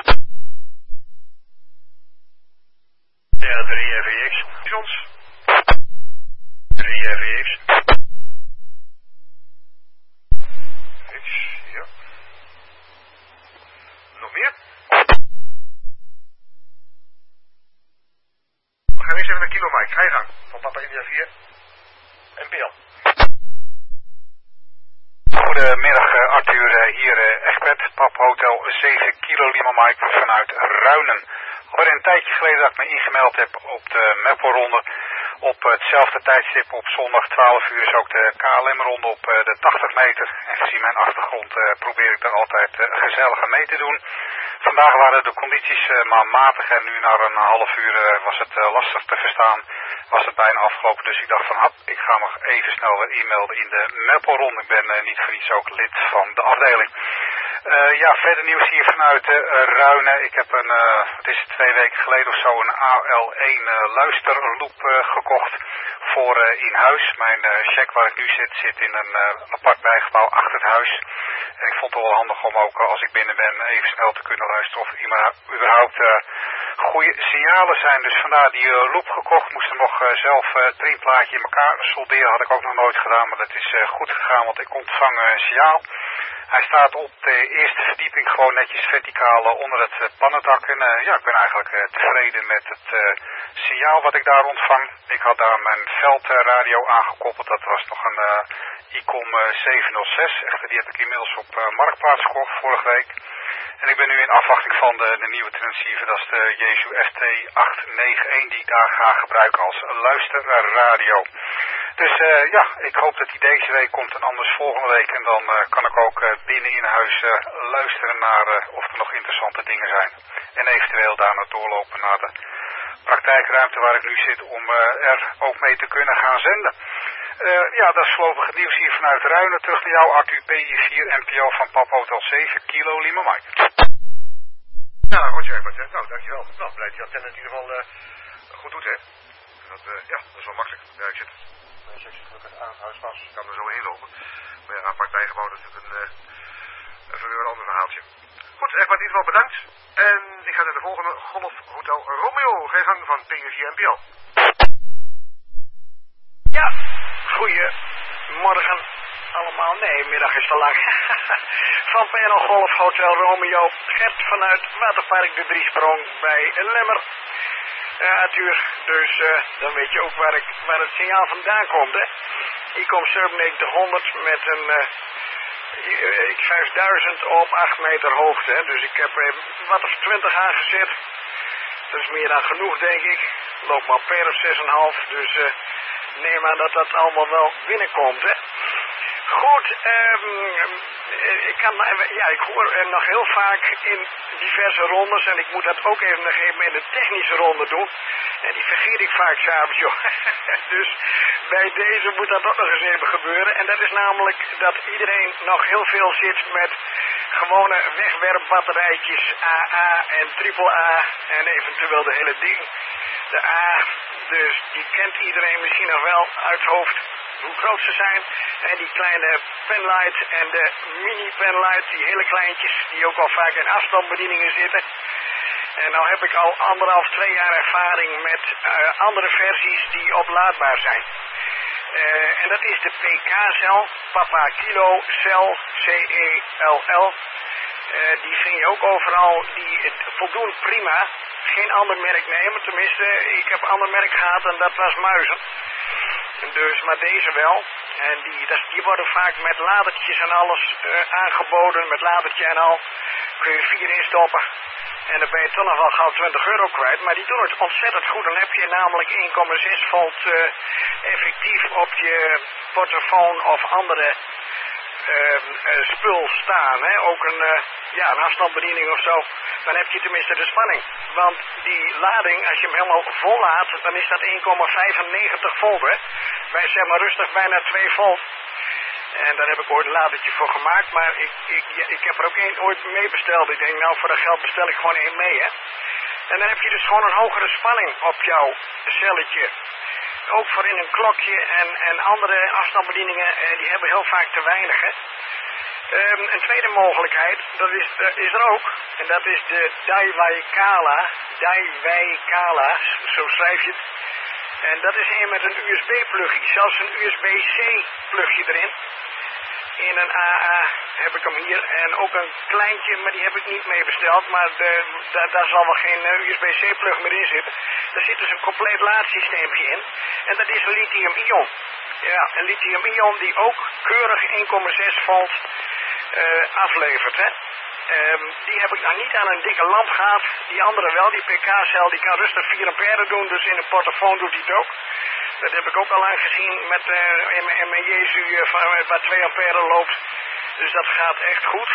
Ja, drie F E X. Ons. drie F E X. X, ja. Nog meer? We gaan eerst even naar Kilo Mike. Ga je gang. Van Papa India vier. N P L. Goedemiddag uh, Arthur, uh, hier uh, Egbert, Pap Hotel zeven Kilo Lima Mike vanuit Ruinen. Alweer een tijdje geleden dat ik me ingemeld heb op de Meppelronde. Op hetzelfde tijdstip op zondag twaalf uur is ook de K L M-ronde op uh, de tachtig meter. En gezien mijn achtergrond uh, probeer ik daar altijd uh, gezellig aan mee te doen. Vandaag waren de condities uh, maar matig en nu na een half uur uh, was het uh, lastig te verstaan. Was het bijna afgelopen, dus ik dacht van hap, ik ga nog even snel weer e-melden in de Meppelronde. Ik ben uh, niet voor iets ook lid van de afdeling. Uh, ja, verder nieuws hier vanuit uh, Ruinen. Ik heb een, uh, het is twee weken geleden of zo, een A L één uh, luisterloop uh, gekocht voor uh, in huis. Mijn uh, check waar ik nu zit, zit in een uh, apart bijgebouw achter het huis. En ik vond het wel handig om ook uh, als ik binnen ben even snel te kunnen luisteren of er überhaupt uh, goede signalen zijn. Dus vandaar die uh, loop gekocht. Moest er nog uh, zelf uh, het trimplaatje in elkaar solderen. Had ik ook nog nooit gedaan, maar dat is uh, goed gegaan, want ik ontvang uh, een signaal. Hij staat op de eerste verdieping gewoon netjes verticaal uh, onder het uh, pannendak. En uh, ja, ik ben eigenlijk uh, tevreden met het uh, signaal wat ik daar ontvang. Ik had daar mijn veldradio uh, aangekoppeld. Dat was nog een uh, Icom uh, zeven nul zes. Echter, die heb ik inmiddels op uh, Marktplaats gekocht vorige week. En ik ben nu in afwachting van de, de nieuwe transceiver, dat is de Jesu S T acht negen een, die ik daar ga gebruiken als luisterradio. Dus uh, ja, ik hoop dat die deze week komt en anders volgende week. En dan uh, kan ik ook uh, binnen in huis uh, luisteren naar uh, of er nog interessante dingen zijn. En eventueel daarna doorlopen naar de praktijkruimte waar ik nu zit om uh, er ook mee te kunnen gaan zenden. Uh, ja, dat is voorlopig het nieuws hier vanuit Ruinen. Terug naar jou, Arthur P vier N P O van Papa Hotel zeven, Kilo Lima Mike. Ja, Roger, Herbert. Nou, dankjewel. Nou, blij dat je antenne in ieder geval uh, goed doet, hè. Dat, uh, ja, dat is wel makkelijk. Ja, ik zit een sectie gelukkig aan het huis vast. Ik kan er zo heen lopen. Maar ja, aan partijgebouw is het een, uh, even weer een ander verhaaltje. Goed, Egbert, in ieder geval bedankt. En ik ga naar de volgende Golf Hotel Romeo. Ga je gang van P vier N P O. Ja, goeiemorgen allemaal. Nee, middag is te lang. Van P N O Golf Hotel Romeo. Gert vanuit Waterpark de Driesprong bij Lemmer. Uh, Arthur, dus uh, dan weet je ook waar, ik, waar het signaal vandaan komt, hè. Ik kom zevenennegentig honderd met een uh, X vijfduizend op acht meter hoogte, hè. Dus ik heb uh, wat of twintig aangezet. Dat is meer dan genoeg, denk ik. Loop maar per of zes komma vijf, dus uh, neem aan dat dat allemaal wel binnenkomt, hè. Goed, um, ik, kan, ja, ik hoor uh, nog heel vaak in diverse rondes, en ik moet dat ook even nog even in de technische ronde doen. En die vergeet ik vaak s'avonds, joh. Dus bij deze moet dat ook nog eens even gebeuren. En dat is namelijk dat iedereen nog heel veel zit met gewone wegwerpbatterijtjes A A en triple A en eventueel de hele ding. De A, dus die kent iedereen misschien nog wel uit het hoofd hoe groot ze zijn. En die kleine penlight en de mini penlight, die hele kleintjes, die ook al vaak in afstandsbedieningen zitten. En nou heb ik al anderhalf, twee jaar ervaring met uh, andere versies die oplaadbaar zijn. Uh, en dat is de P K-cel, Papa Kilo Cel, C E L L. Uh, die vind je ook overal, die voldoen prima. Geen ander merk nemen, tenminste, ik heb ander merk gehad en dat was Muizen. Dus, maar deze wel. En die, dat, die worden vaak met ladertjes en alles uh, aangeboden, met ladertje en al. Kun je vier instoppen. En dan ben je toch nog wel gauw twintig euro kwijt. Maar die doen het ontzettend goed. Dan heb je namelijk één komma zes volt uh, effectief op je portofoon of andere uh, uh, spul staan. Hè? Ook een, uh, ja, een afstandsbediening of zo. Dan heb je tenminste de spanning. Want die lading, als je hem helemaal vol laat, dan is dat één komma vijfennegentig volt. Hè? Bij zeg maar rustig bijna twee volt. En daar heb ik ooit een ladertje voor gemaakt, maar ik, ik, ik heb er ook één ooit mee besteld. Ik denk, nou, voor dat geld bestel ik gewoon één mee, hè. En dan heb je dus gewoon een hogere spanning op jouw celletje. Ook voor in een klokje en, en andere afstandsbedieningen, eh, die hebben heel vaak te weinig, hè. Um, een tweede mogelijkheid, dat is, uh, is er ook. En dat is de Daiwaikala. Daiwaikala, zo schrijf je het. En dat is een met een U S B-plugje, zelfs een U S B C-plugje erin. In een A A heb ik hem hier en ook een kleintje, maar die heb ik niet mee besteld. Maar de, da, daar zal wel geen uh, U S B C-plug meer in zitten. Daar zit dus een compleet laadsysteempje in. En dat is een lithium-ion. Ja, een lithium-ion die ook keurig één komma zes volt uh, aflevert, hè. Um, die heb ik nou niet aan een dikke lamp gehad. Die andere wel, die P K-cel, die kan rustig vier ampère doen. Dus in een portofoon doet hij het ook. Dat heb ik ook al lang gezien met uh, in, in mijn Jezu uh, van, waar twee ampère loopt. Dus dat gaat echt goed.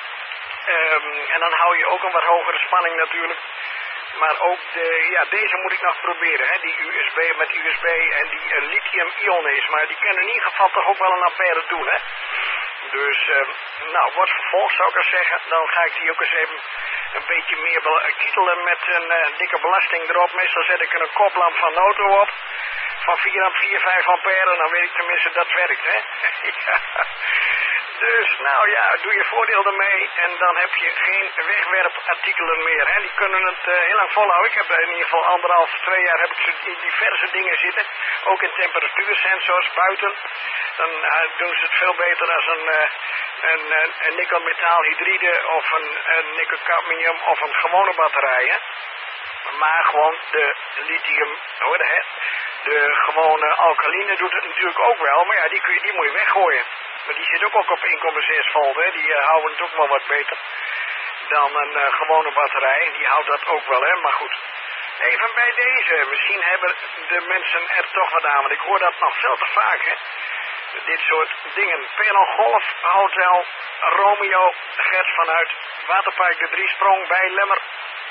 Um, en dan hou je ook een wat hogere spanning natuurlijk. Maar ook de, ja, deze moet ik nog proberen, hè. Die U S B met U S B en die uh, lithium-ion is. Maar die kunnen in ieder geval toch ook wel een ampère doen, hè. Dus, uh, nou, wordt vervolgd zou ik er zeggen. Dan ga ik die ook eens even een beetje meer kietelen met een uh, dikke belasting erop. Meestal zet ik er een koplamp van Noto op. Van vier, vijf ampère, dan weet ik tenminste dat werkt, hè. Ja. Dus, nou ja, doe je voordeel ermee en dan heb je geen wegwerpartikelen meer, hè. Die kunnen het uh, heel lang volhouden. Ik heb er in ieder geval anderhalf, twee jaar heb ik ze in diverse dingen zitten. Ook in temperatuursensors buiten. Dan uh, doen ze het veel beter als een, uh, een, een, een nikkelmetaalhydride of een, een nikkelcadmium of een gewone batterij, hè. Maar gewoon de lithium, hoor je, hè. De gewone alkaline doet het natuurlijk ook wel, maar ja, die, kun je, die moet je weggooien. Maar die zit ook, ook op één komma zes volt, hè. Die uh, houden het ook wel wat beter. dan een uh, gewone batterij. Die houdt dat ook wel, hè, maar goed. Even bij deze. Misschien hebben de mensen er toch wat aan, want ik hoor dat nog veel te vaak, hè. Dit soort dingen. P N O Golf, Hotel Romeo, Gert vanuit Waterpark de Driesprong bij Lemmer.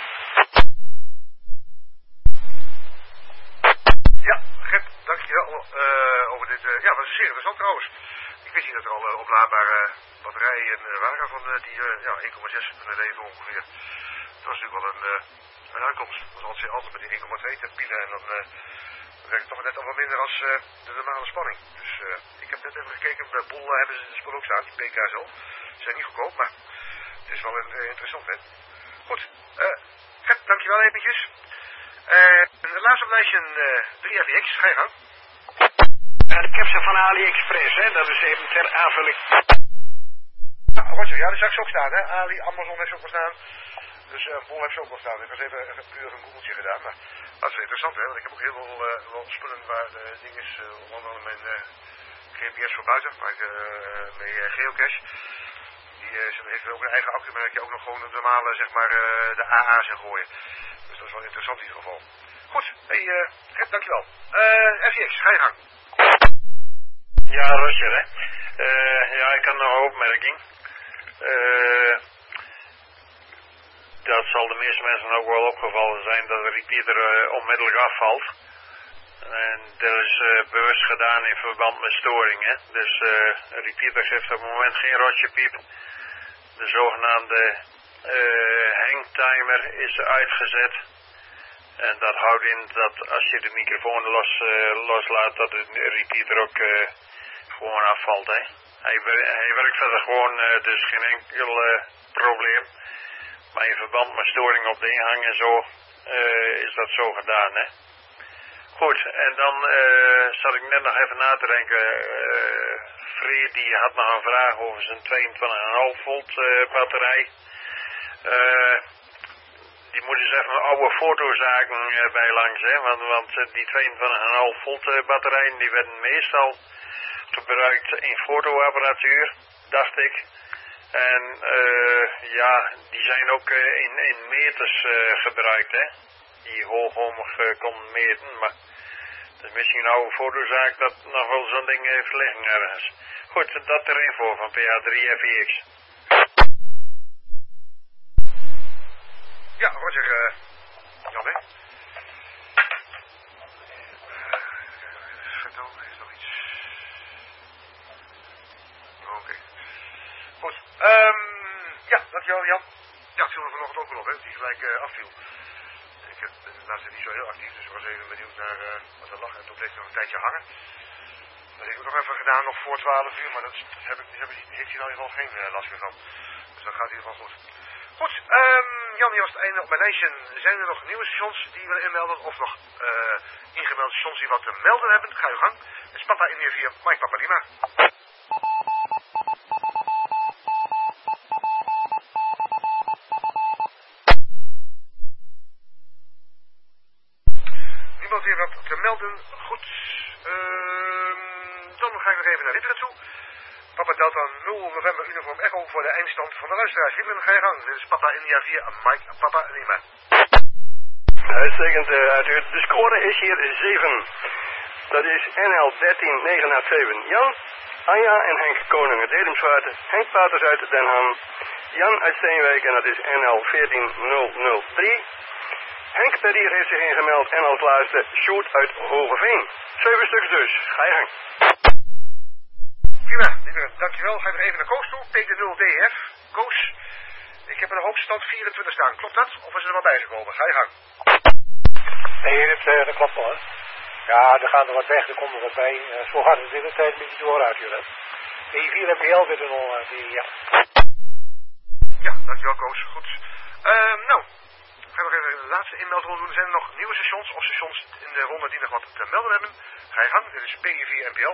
Ja, Gert, dankjewel uh, over dit. Uh, ja, dat is zeer interessant trouwens. Ik wist niet dat er al uh, oplaadbare batterijen uh, waren van uh, die uh, ja, één komma zes leven ongeveer. Dat was natuurlijk wel een, uh, een uitkomst. Dat was altijd, altijd met die één komma twee te pielen en dan uh, werkt het toch net al wat minder als uh, de normale spanning. Dus uh, ik heb net even gekeken, bij Bol uh, hebben ze de spul ook staan, die P K zo. Ze zijn niet goedkoop, maar het is wel uh, interessant, hè. Goed, uh, Gert, dankjewel eventjes. Uh, de laatste op lijstje uh, drie F X, ga je gang. Ja, ik heb ze van AliExpress, hè, dat is even ter aanvulling. Ja, Roger, ja, daar zag ze ook staan, hè. Ali, Amazon heeft ze ook wel staan. Dus uh, Bol heeft ze ook wel staan. Ik was even, even puur een googeltje gedaan, maar dat is wel interessant, hè. Want ik heb ook heel veel uh, wel spullen waar de ding is, uh, onder andere mijn uh, G P S voor buiten, maar ik, uh, mijn uh, geocache. Die uh, heeft ook een eigen accu, maar dan kan je ook nog gewoon een normale, zeg maar, uh, de A A's in gooien. Dus dat is wel interessant in ieder geval. Goed, hey, uh, Gert, dankjewel. Uh, F T X, ga je gang. Ja, Roger, hè. Uh, ja, ik had nog een opmerking. Uh, dat zal de meeste mensen ook wel opgevallen zijn dat de repeater uh, onmiddellijk afvalt. En dat is uh, bewust gedaan in verband met storing, hè. Dus uh, de repeater geeft op het moment geen rotje piep. De zogenaamde uh, hangtimer is uitgezet. En dat houdt in dat als je de microfoon los, uh, loslaat, dat de repeater ook uh, gewoon afvalt, hè. Hij, hij werkt verder gewoon, uh, dus geen enkel uh, probleem. Maar in verband met storing op de ingang en zo, uh, is dat zo gedaan, hè. Goed, en dan uh, zat ik net nog even na te denken. Uh, Fred die had nog een vraag over zijn tweeëntwintig komma vijf volt uh, batterij. Uh, die moet eens even oude fotozaken uh, bij langs, hè. Want, want uh, die tweeëntwintig komma vijf volt uh, batterijen die werden meestal gebruikt in fotoapparatuur, dacht ik. En uh, ja, die zijn ook uh, in, in meters uh, gebruikt, hè. Die hoogomig uh, kon meten, maar het is misschien een oude fotozaak dat nog wel zo'n ding heeft liggen ergens. Goed, dat ter info van P A drie F I X. Ja, Roger, uh, Jan, hè? Vertel, is nog iets? Oké. Okay. Goed, um, ja, dankjewel Jan. Ja, het viel er vanochtend ook wel op, hè, die gelijk uh, afviel. Ik heb de laatste niet zo heel actief, dus ik was even benieuwd naar uh, wat er lag. En toen bleef nog een tijdje hangen. Dat heb ik nog even gedaan, nog voor twaalf uur, maar dat, is, dat heb ik, heb, heeft hij in ieder geval geen uh, last meer van. Dus dat gaat in ieder geval goed. Goed, um, Jan, hier was het einde op mijn lijstje. Zijn er nog nieuwe stations die willen inmelden? Of nog uh, ingemelde stations die wat te melden hebben? Ga je gang. Het is Papa India via Mike Papa Lima. Niemand weer wat te melden. Goed. Uh, dan ga ik nog even naar Lipperen toe. Papa Delta nul November Uniform Echo voor de eindstand van de luisteraars. Lipperen, ga je gang. Dit is Papa India via Mike Papa Lima. Uitstekend, uh, uiteraard. De score is hier zeven. Dat is N L dertien negen zeven. Jan, Anja en Henk Koning uit Edemswaard. Henk Paters uit Den Ham. Jan uit Steenwijk en dat is N L veertien nul nul drie. Henk Perrier heeft zich ingemeld en als laatste Sjoerd uit Hogeveen. Zeven stuks dus. Ga je gang. Prima, lieve, dankjewel. Ga weer even naar Koos toe. P D nul D F. Koos, ik heb er een hoogstand vierentwintig staan. Klopt dat? Of is er wel bijgekomen? Ga je gang. Nee, dat, uh, dat klopt wel, hè. Ja, er gaan er wat weg, er komt er wat bij. Uh, zo gaat het in de tijd een beetje door uit, jullie. P vier M P L weer nog, uh, die, ja. Ja, dankjewel Koos. Goed. Uh, nou, ik ga nog even de laatste inmeldronde doen. Zijn er nog nieuwe stations of stations in de ronde die nog wat te melden hebben? Ga je gang. Dit is P vier M P L.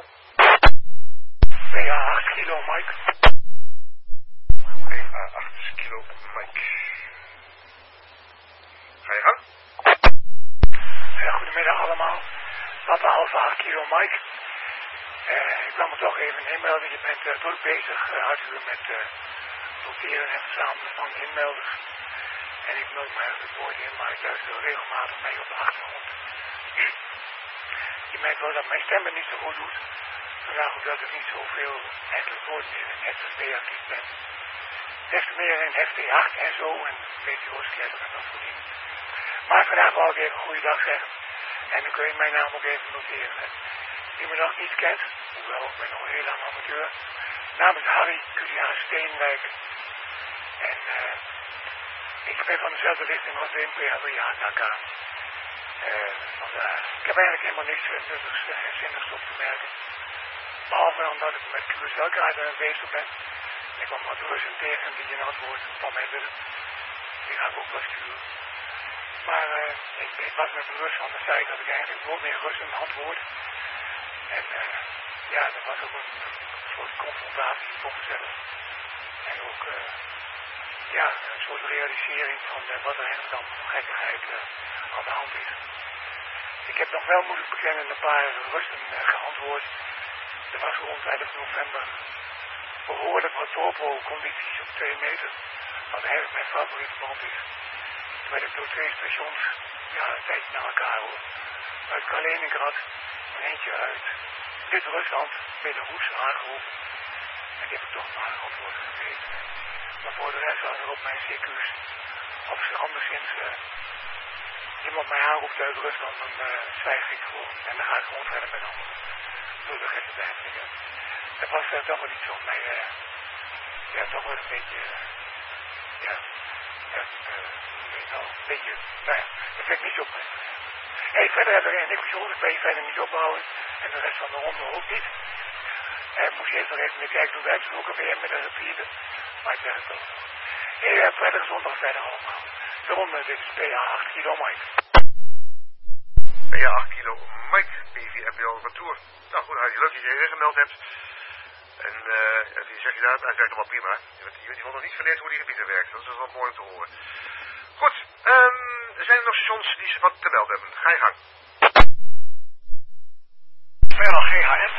P A acht kilo, Mike. P A acht kilo, Mike. Ga je gang. Ja, goedemiddag allemaal. Papa Alpha acht kilo, Mike. Uh, ik wil me toch even inmelden. Je bent uh, druk bezig, uh, houdt u met uh, sorteren en verzamelen van inmelders. En ik meld me het woord in, maar ik luister regelmatig mee op de achtergrond. Je merkt wel dat mijn stem het niet zo goed doet. Vandaag ook dat ik niet zoveel eigenlijk woord meer in het F P actief ben. Des te meer in F T acht en zo en P T O-skeletten en dat soort dingen. Maar vandaag wou ik even een goede dag zeggen. En dan kun je mijn naam ook even noteren. Die me nog niet kent, hoewel ik ben nog heel lang amateur. Naam is Harry Curia Steenwijk. En uh, ik ben van dezelfde richting als de M P H drie H K. Uh, vandaar. Ik heb eigenlijk helemaal niks nuttigs en zinnigs op te merken. Behalve dan dat ik met Q S L-kaarten bezig ben. Ik kwam wat Russen tegen die een antwoord van mij willen. Die ga ik ook wel sturen. Maar uh, ik, ik was met bewust van de feit dat ik eigenlijk nog meer Russen antwoord. En uh, ja, dat was ook een soort confrontatie voor mezelf. En ook uh, ja, een soort realisering van uh, wat er eigenlijk dan voor gekkigheid uh, aan de hand is. Ik heb nog wel, moet ik bekennen, een paar Russen uh, geantwoord. Er was rond elf november behoorlijk wat doorpoolcondities op twee meter. Wat eigenlijk mijn favoriete band is. Toen werd ik door twee stations, ja, een tijdje naar elkaar hoor. Uit Kaliningrad en eentje uit Wit-Rusland, Belarus aangeroepen. En die heb ik toch maar antwoord gegeven. Maar voor de rest was er op mijn C Q's, of ze anderszins uh, iemand mij aanroept uit Rusland, dan uh, zwijg ik gewoon. En dan ga ik gewoon verder met anderen. Door de rest bij het dat was uh, toch wel iets om mij, uh, ja, toch wel een beetje, uh, ja, ja, uh, nou, een beetje, nou ja, dat vind ik niet zo. Hé, hey, verder heb ik er niks gehoord, ik ben je verder niet opbouwen. En de rest van de ronde ook niet. En moest je even even kijken hoe wij zoeken weer met een repeater. Maar ik zeg het toch. Hé, hey, verder zondag verder allemaal. De ronde, dit is P H acht kilo Mike. P H acht kilo Mike, P V M P L Retour. Nou goed, Harry, leuk dat je je gemeld hebt. En uh, die zeg je daar, hij werkt allemaal prima. Je bent in ieder geval nog niet geleerd hoe die repeater werkt. Dat is wel mooi om te horen. Goed, um, zijn er nog stations die ze wat te melden hebben? Ga je gang. Verder G H M.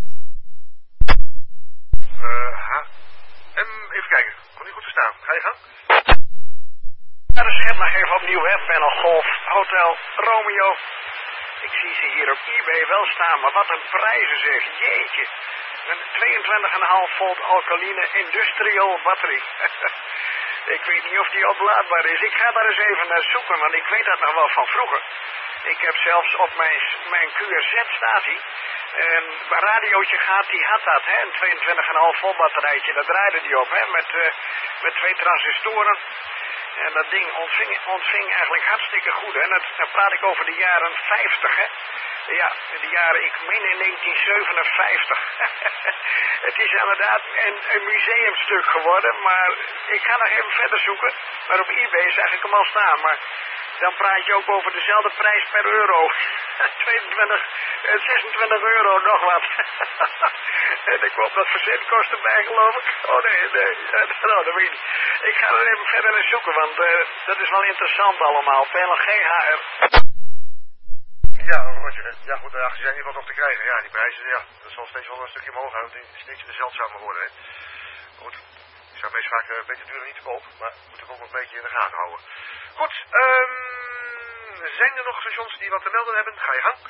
Uh, H M, even kijken. Kon niet goed verstaan. Ga je gang. Ja, de scherm even opnieuw, hè. Panel Golf, Hotel Romeo. Ik zie ze hier op eBay wel staan, maar wat een prijzen zeg. Jeetje. Een tweeëntwintig komma vijf volt alkaline industrial batterie. Ik weet niet of die oplaadbaar is. Ik ga daar eens even naar zoeken, want ik weet dat nog wel van vroeger. Ik heb zelfs op mijn, mijn Q R Z staat die. Een radiootje gaat, die had dat, hè. Een tweeëntwintig komma vijf volt batterijtje, daar draaide die op, hè. Met, uh, met twee transistoren. En dat ding ontving, ontving eigenlijk hartstikke goed, hè. Dat, dan praat ik over de jaren vijftig, hè. Ja, de jaren, ik meen in negentien zevenenvijftig. Het is inderdaad een, een museumstuk geworden, maar ik ga nog even verder zoeken. Maar op eBay zag ik hem al staan, maar dan praat je ook over dezelfde prijs per euro. tweeëntwintig, zesentwintig euro, nog wat. En ik hoop dat verzendkosten bij, geloof ik. Oh nee, nee, nou, dat weet ik niet. Ik ga er even verder naar zoeken, want uh, dat is wel interessant allemaal. P L G H R. Ja, Roger. Ja goed, de acties zijn in ieder geval nog te krijgen. Ja, die prijzen, ja, dat zal steeds wel een stukje omhoog gaan. Het is steeds zeldzamer worden, hè. Goed, ik zou meest vaak uh, beter duur niet te koop, maar moet ik ook nog een beetje in de gaten houden. Goed, um, zijn er nog stations die wat te melden hebben? Ga je gang.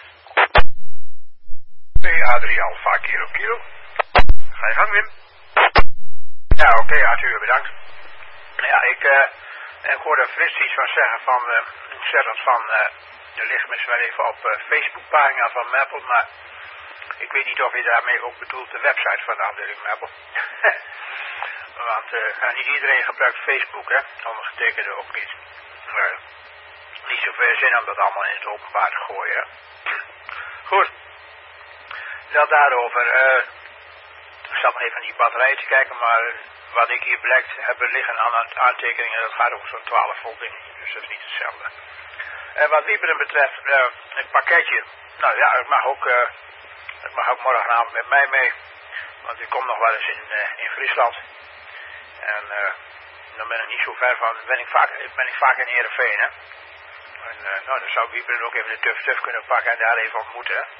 P H drie Alpha Kilo Kilo. Ga je gang, Wim. Ja, oké, okay, Arthur, bedankt. Ja, ik, uh, ik hoorde Frits iets van zeggen van, uh, ontzettend van, uh, er ligt misschien wel even op uh, Facebookpagina van Maple, maar ik weet niet of je daarmee ook bedoelt de website van de afdeling Maple. Want uh, niet iedereen gebruikt Facebook, hè, ondergetekende ook niet. Maar niet zoveel zin om dat allemaal in het openbaar te gooien. Goed, dat daarover. Uh, ik zal nog even aan die batterij te kijken, maar wat ik hier blijkt hebben liggen aan aantekeningen, dat gaat over zo'n twaalf volt ding, dus dat is niet hetzelfde. En wat Wieberen betreft, uh, het pakketje, nou ja, het mag ook, uh, het mag ook morgenavond met mij mee, want ik kom nog wel eens in, uh, in Friesland. En uh, dan ben ik niet zo ver van, ben ik vaak, ben ik vaak in Heerenveen, hè. En uh, nou, dan zou Wieberen ook even de tuf tuf kunnen pakken en daar even ontmoeten, hè.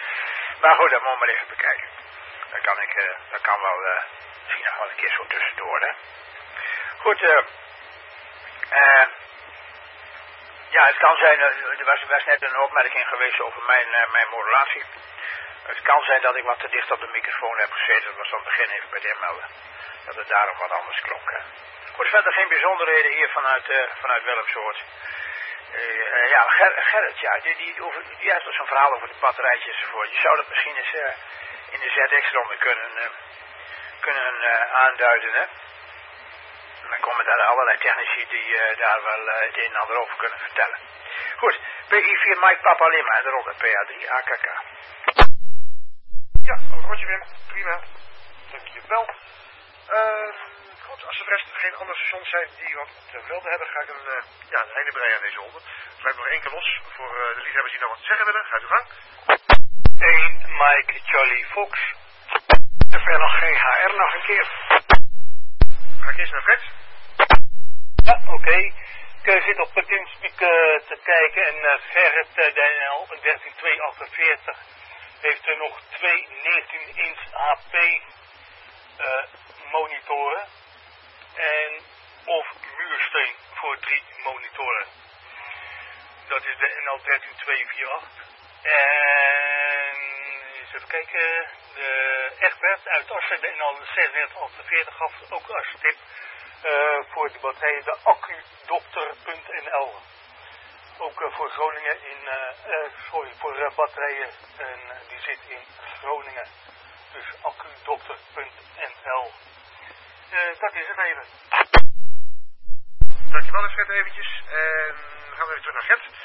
Maar goed, dat moet maar even bekijken. Dat kan ik, uh, dat kan wel, uh, misschien nog wel een keer zo tussendoor. worden. Goed, eh... Uh, ja, het kan zijn, uh, er was, was net een opmerking geweest over mijn, uh, mijn modulatie. Het kan zijn dat ik wat te dicht op de microfoon heb gezeten, dat was aan het begin even bij de inmelden. Dat het daarom wat anders klonk. Hè. Goed, verder geen bijzonderheden hier vanuit, uh, vanuit Willemsoort. Uh, uh, ja, Ger Gerrit, ja, die, die, over, die heeft dus een verhaal over de batterijtjes enzovoort. Je zou dat misschien eens uh, in de Z X-ronde kunnen, uh, kunnen uh, aanduiden, hè. En dan komen daar allerlei technici die uh, daar wel uh, het een en ander over kunnen vertellen. Goed, P I vier Mike Papa Lima en de ronde P A drie A K K. Ja, Roger Wim, prima. Dankjewel. Uh, goed, als er de rest geen andere stations zijn die wat te melden hebben, ga ik een, uh, ja, een einde breien aan deze ronde. Er blijft nog één keer los voor uh, de liefhebbers die nog wat te zeggen willen. Gaat u gang. één Mike Charlie Fox. En verder G H R nog een keer. Ga ik eerst naar Fred. Ja, oké. Okay. Ik zit op het Teamspeak uh, te kijken en uh, Gerrit uh, D N L dertien twee achtenveertig heeft er nog twee negentien inch H P uh, monitoren en of muursteen voor drie monitoren. Dat is de N L dertien twee vierentachtig. En eens even kijken, de Egbert uit Assen, de N L zesendertig achtenveertig gaf ook als tip uh, voor de batterijen de accudokter punt N L. Ook uh, voor Groningen in, uh, uh, sorry, voor uh, batterijen en uh, die zit in Groningen. Dus accudokter punt N L. Uh, dat is het even. Dankjewel, Fred, eventjes. En dan gaan we weer terug naar Gert.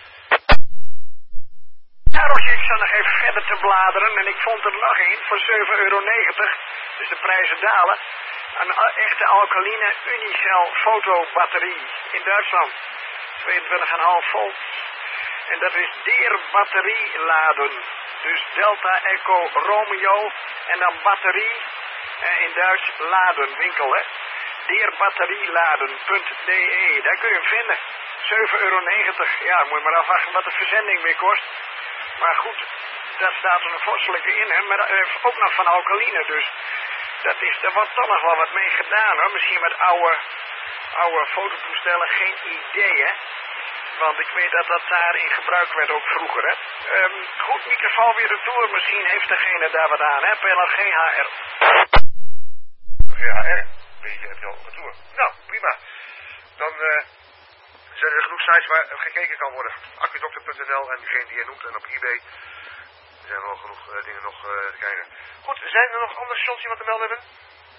Ja, Roger, ik zat nog even verder te bladeren en ik vond er nog een voor zeven euro negentig. Dus de prijzen dalen. Een echte alkaline Unicel fotobatterie in Duitsland. tweeëntwintig komma vijf volt. En dat is Der batterieladen. Dus Delta Echo Romeo en dan batterie eh, in Duits laden, winkel hè. der batterieladen punt d e, daar kun je hem vinden. zeven euro negentig. Ja, moet je maar afwachten wat de verzending weer kost. Maar goed, dat staat er een vorstelijke in hè. Maar dat heeft ook nog van alkaline, dus dat is, er wordt toch nog wel wat mee gedaan hoor. Misschien met oude, oude fototoestellen, geen idee hè. Want ik weet dat dat daar in gebruik werd ook vroeger hè. Um, goed, microfoon weer retour. Misschien heeft degene daar wat aan hè. P L G H R. G H R, beetje het wel retour. Nou, prima. Dan uh, zijn er genoeg sites waar gekeken kan worden. accudokter punt N L en diegene die je noemt en op eBay. Er zijn wel genoeg uh, dingen nog uh, te kijken. Goed, zijn er nog andere stations die wat te melden hebben?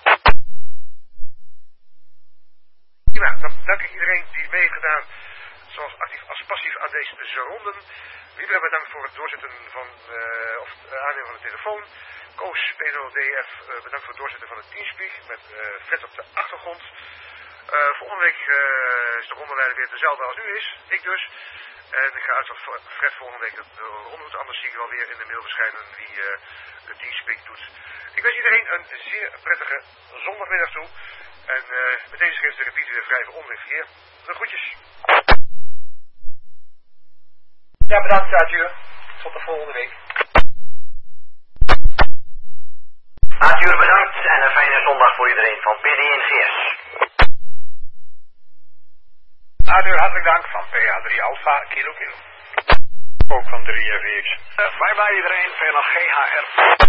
Prima, dan dank ik iedereen die mee heeft gedaan. Zoals actief als passief aan deze ronden. Liebera bedankt voor het doorzetten van, uh, of het aannemen van de telefoon. Koos P nul D F uh, bedankt voor het doorzetten van het Teamspeak met uh, Fred op de achtergrond. Uh, volgende week uh, is de rondeleider weer dezelfde als nu is. Ik dus. En ik ga uit dat Fred volgende week de ronde doet. Anders zie ik wel weer in de mail verschijnen wie uh, de Teamspeak doet. Ik wens iedereen een zeer prettige zondagmiddag toe. En uh, met deze geeft de repeat weer vrij voor onweer verkeer. De groetjes. Ja, bedankt Arthur. Tot de volgende week. Arthur bedankt en een fijne zondag voor iedereen van P D N G S. Arthur, hartelijk dank van P A drie Alpha Kilo Kilo. Ook van drie F X. Uh, bye bye iedereen, P L G H R.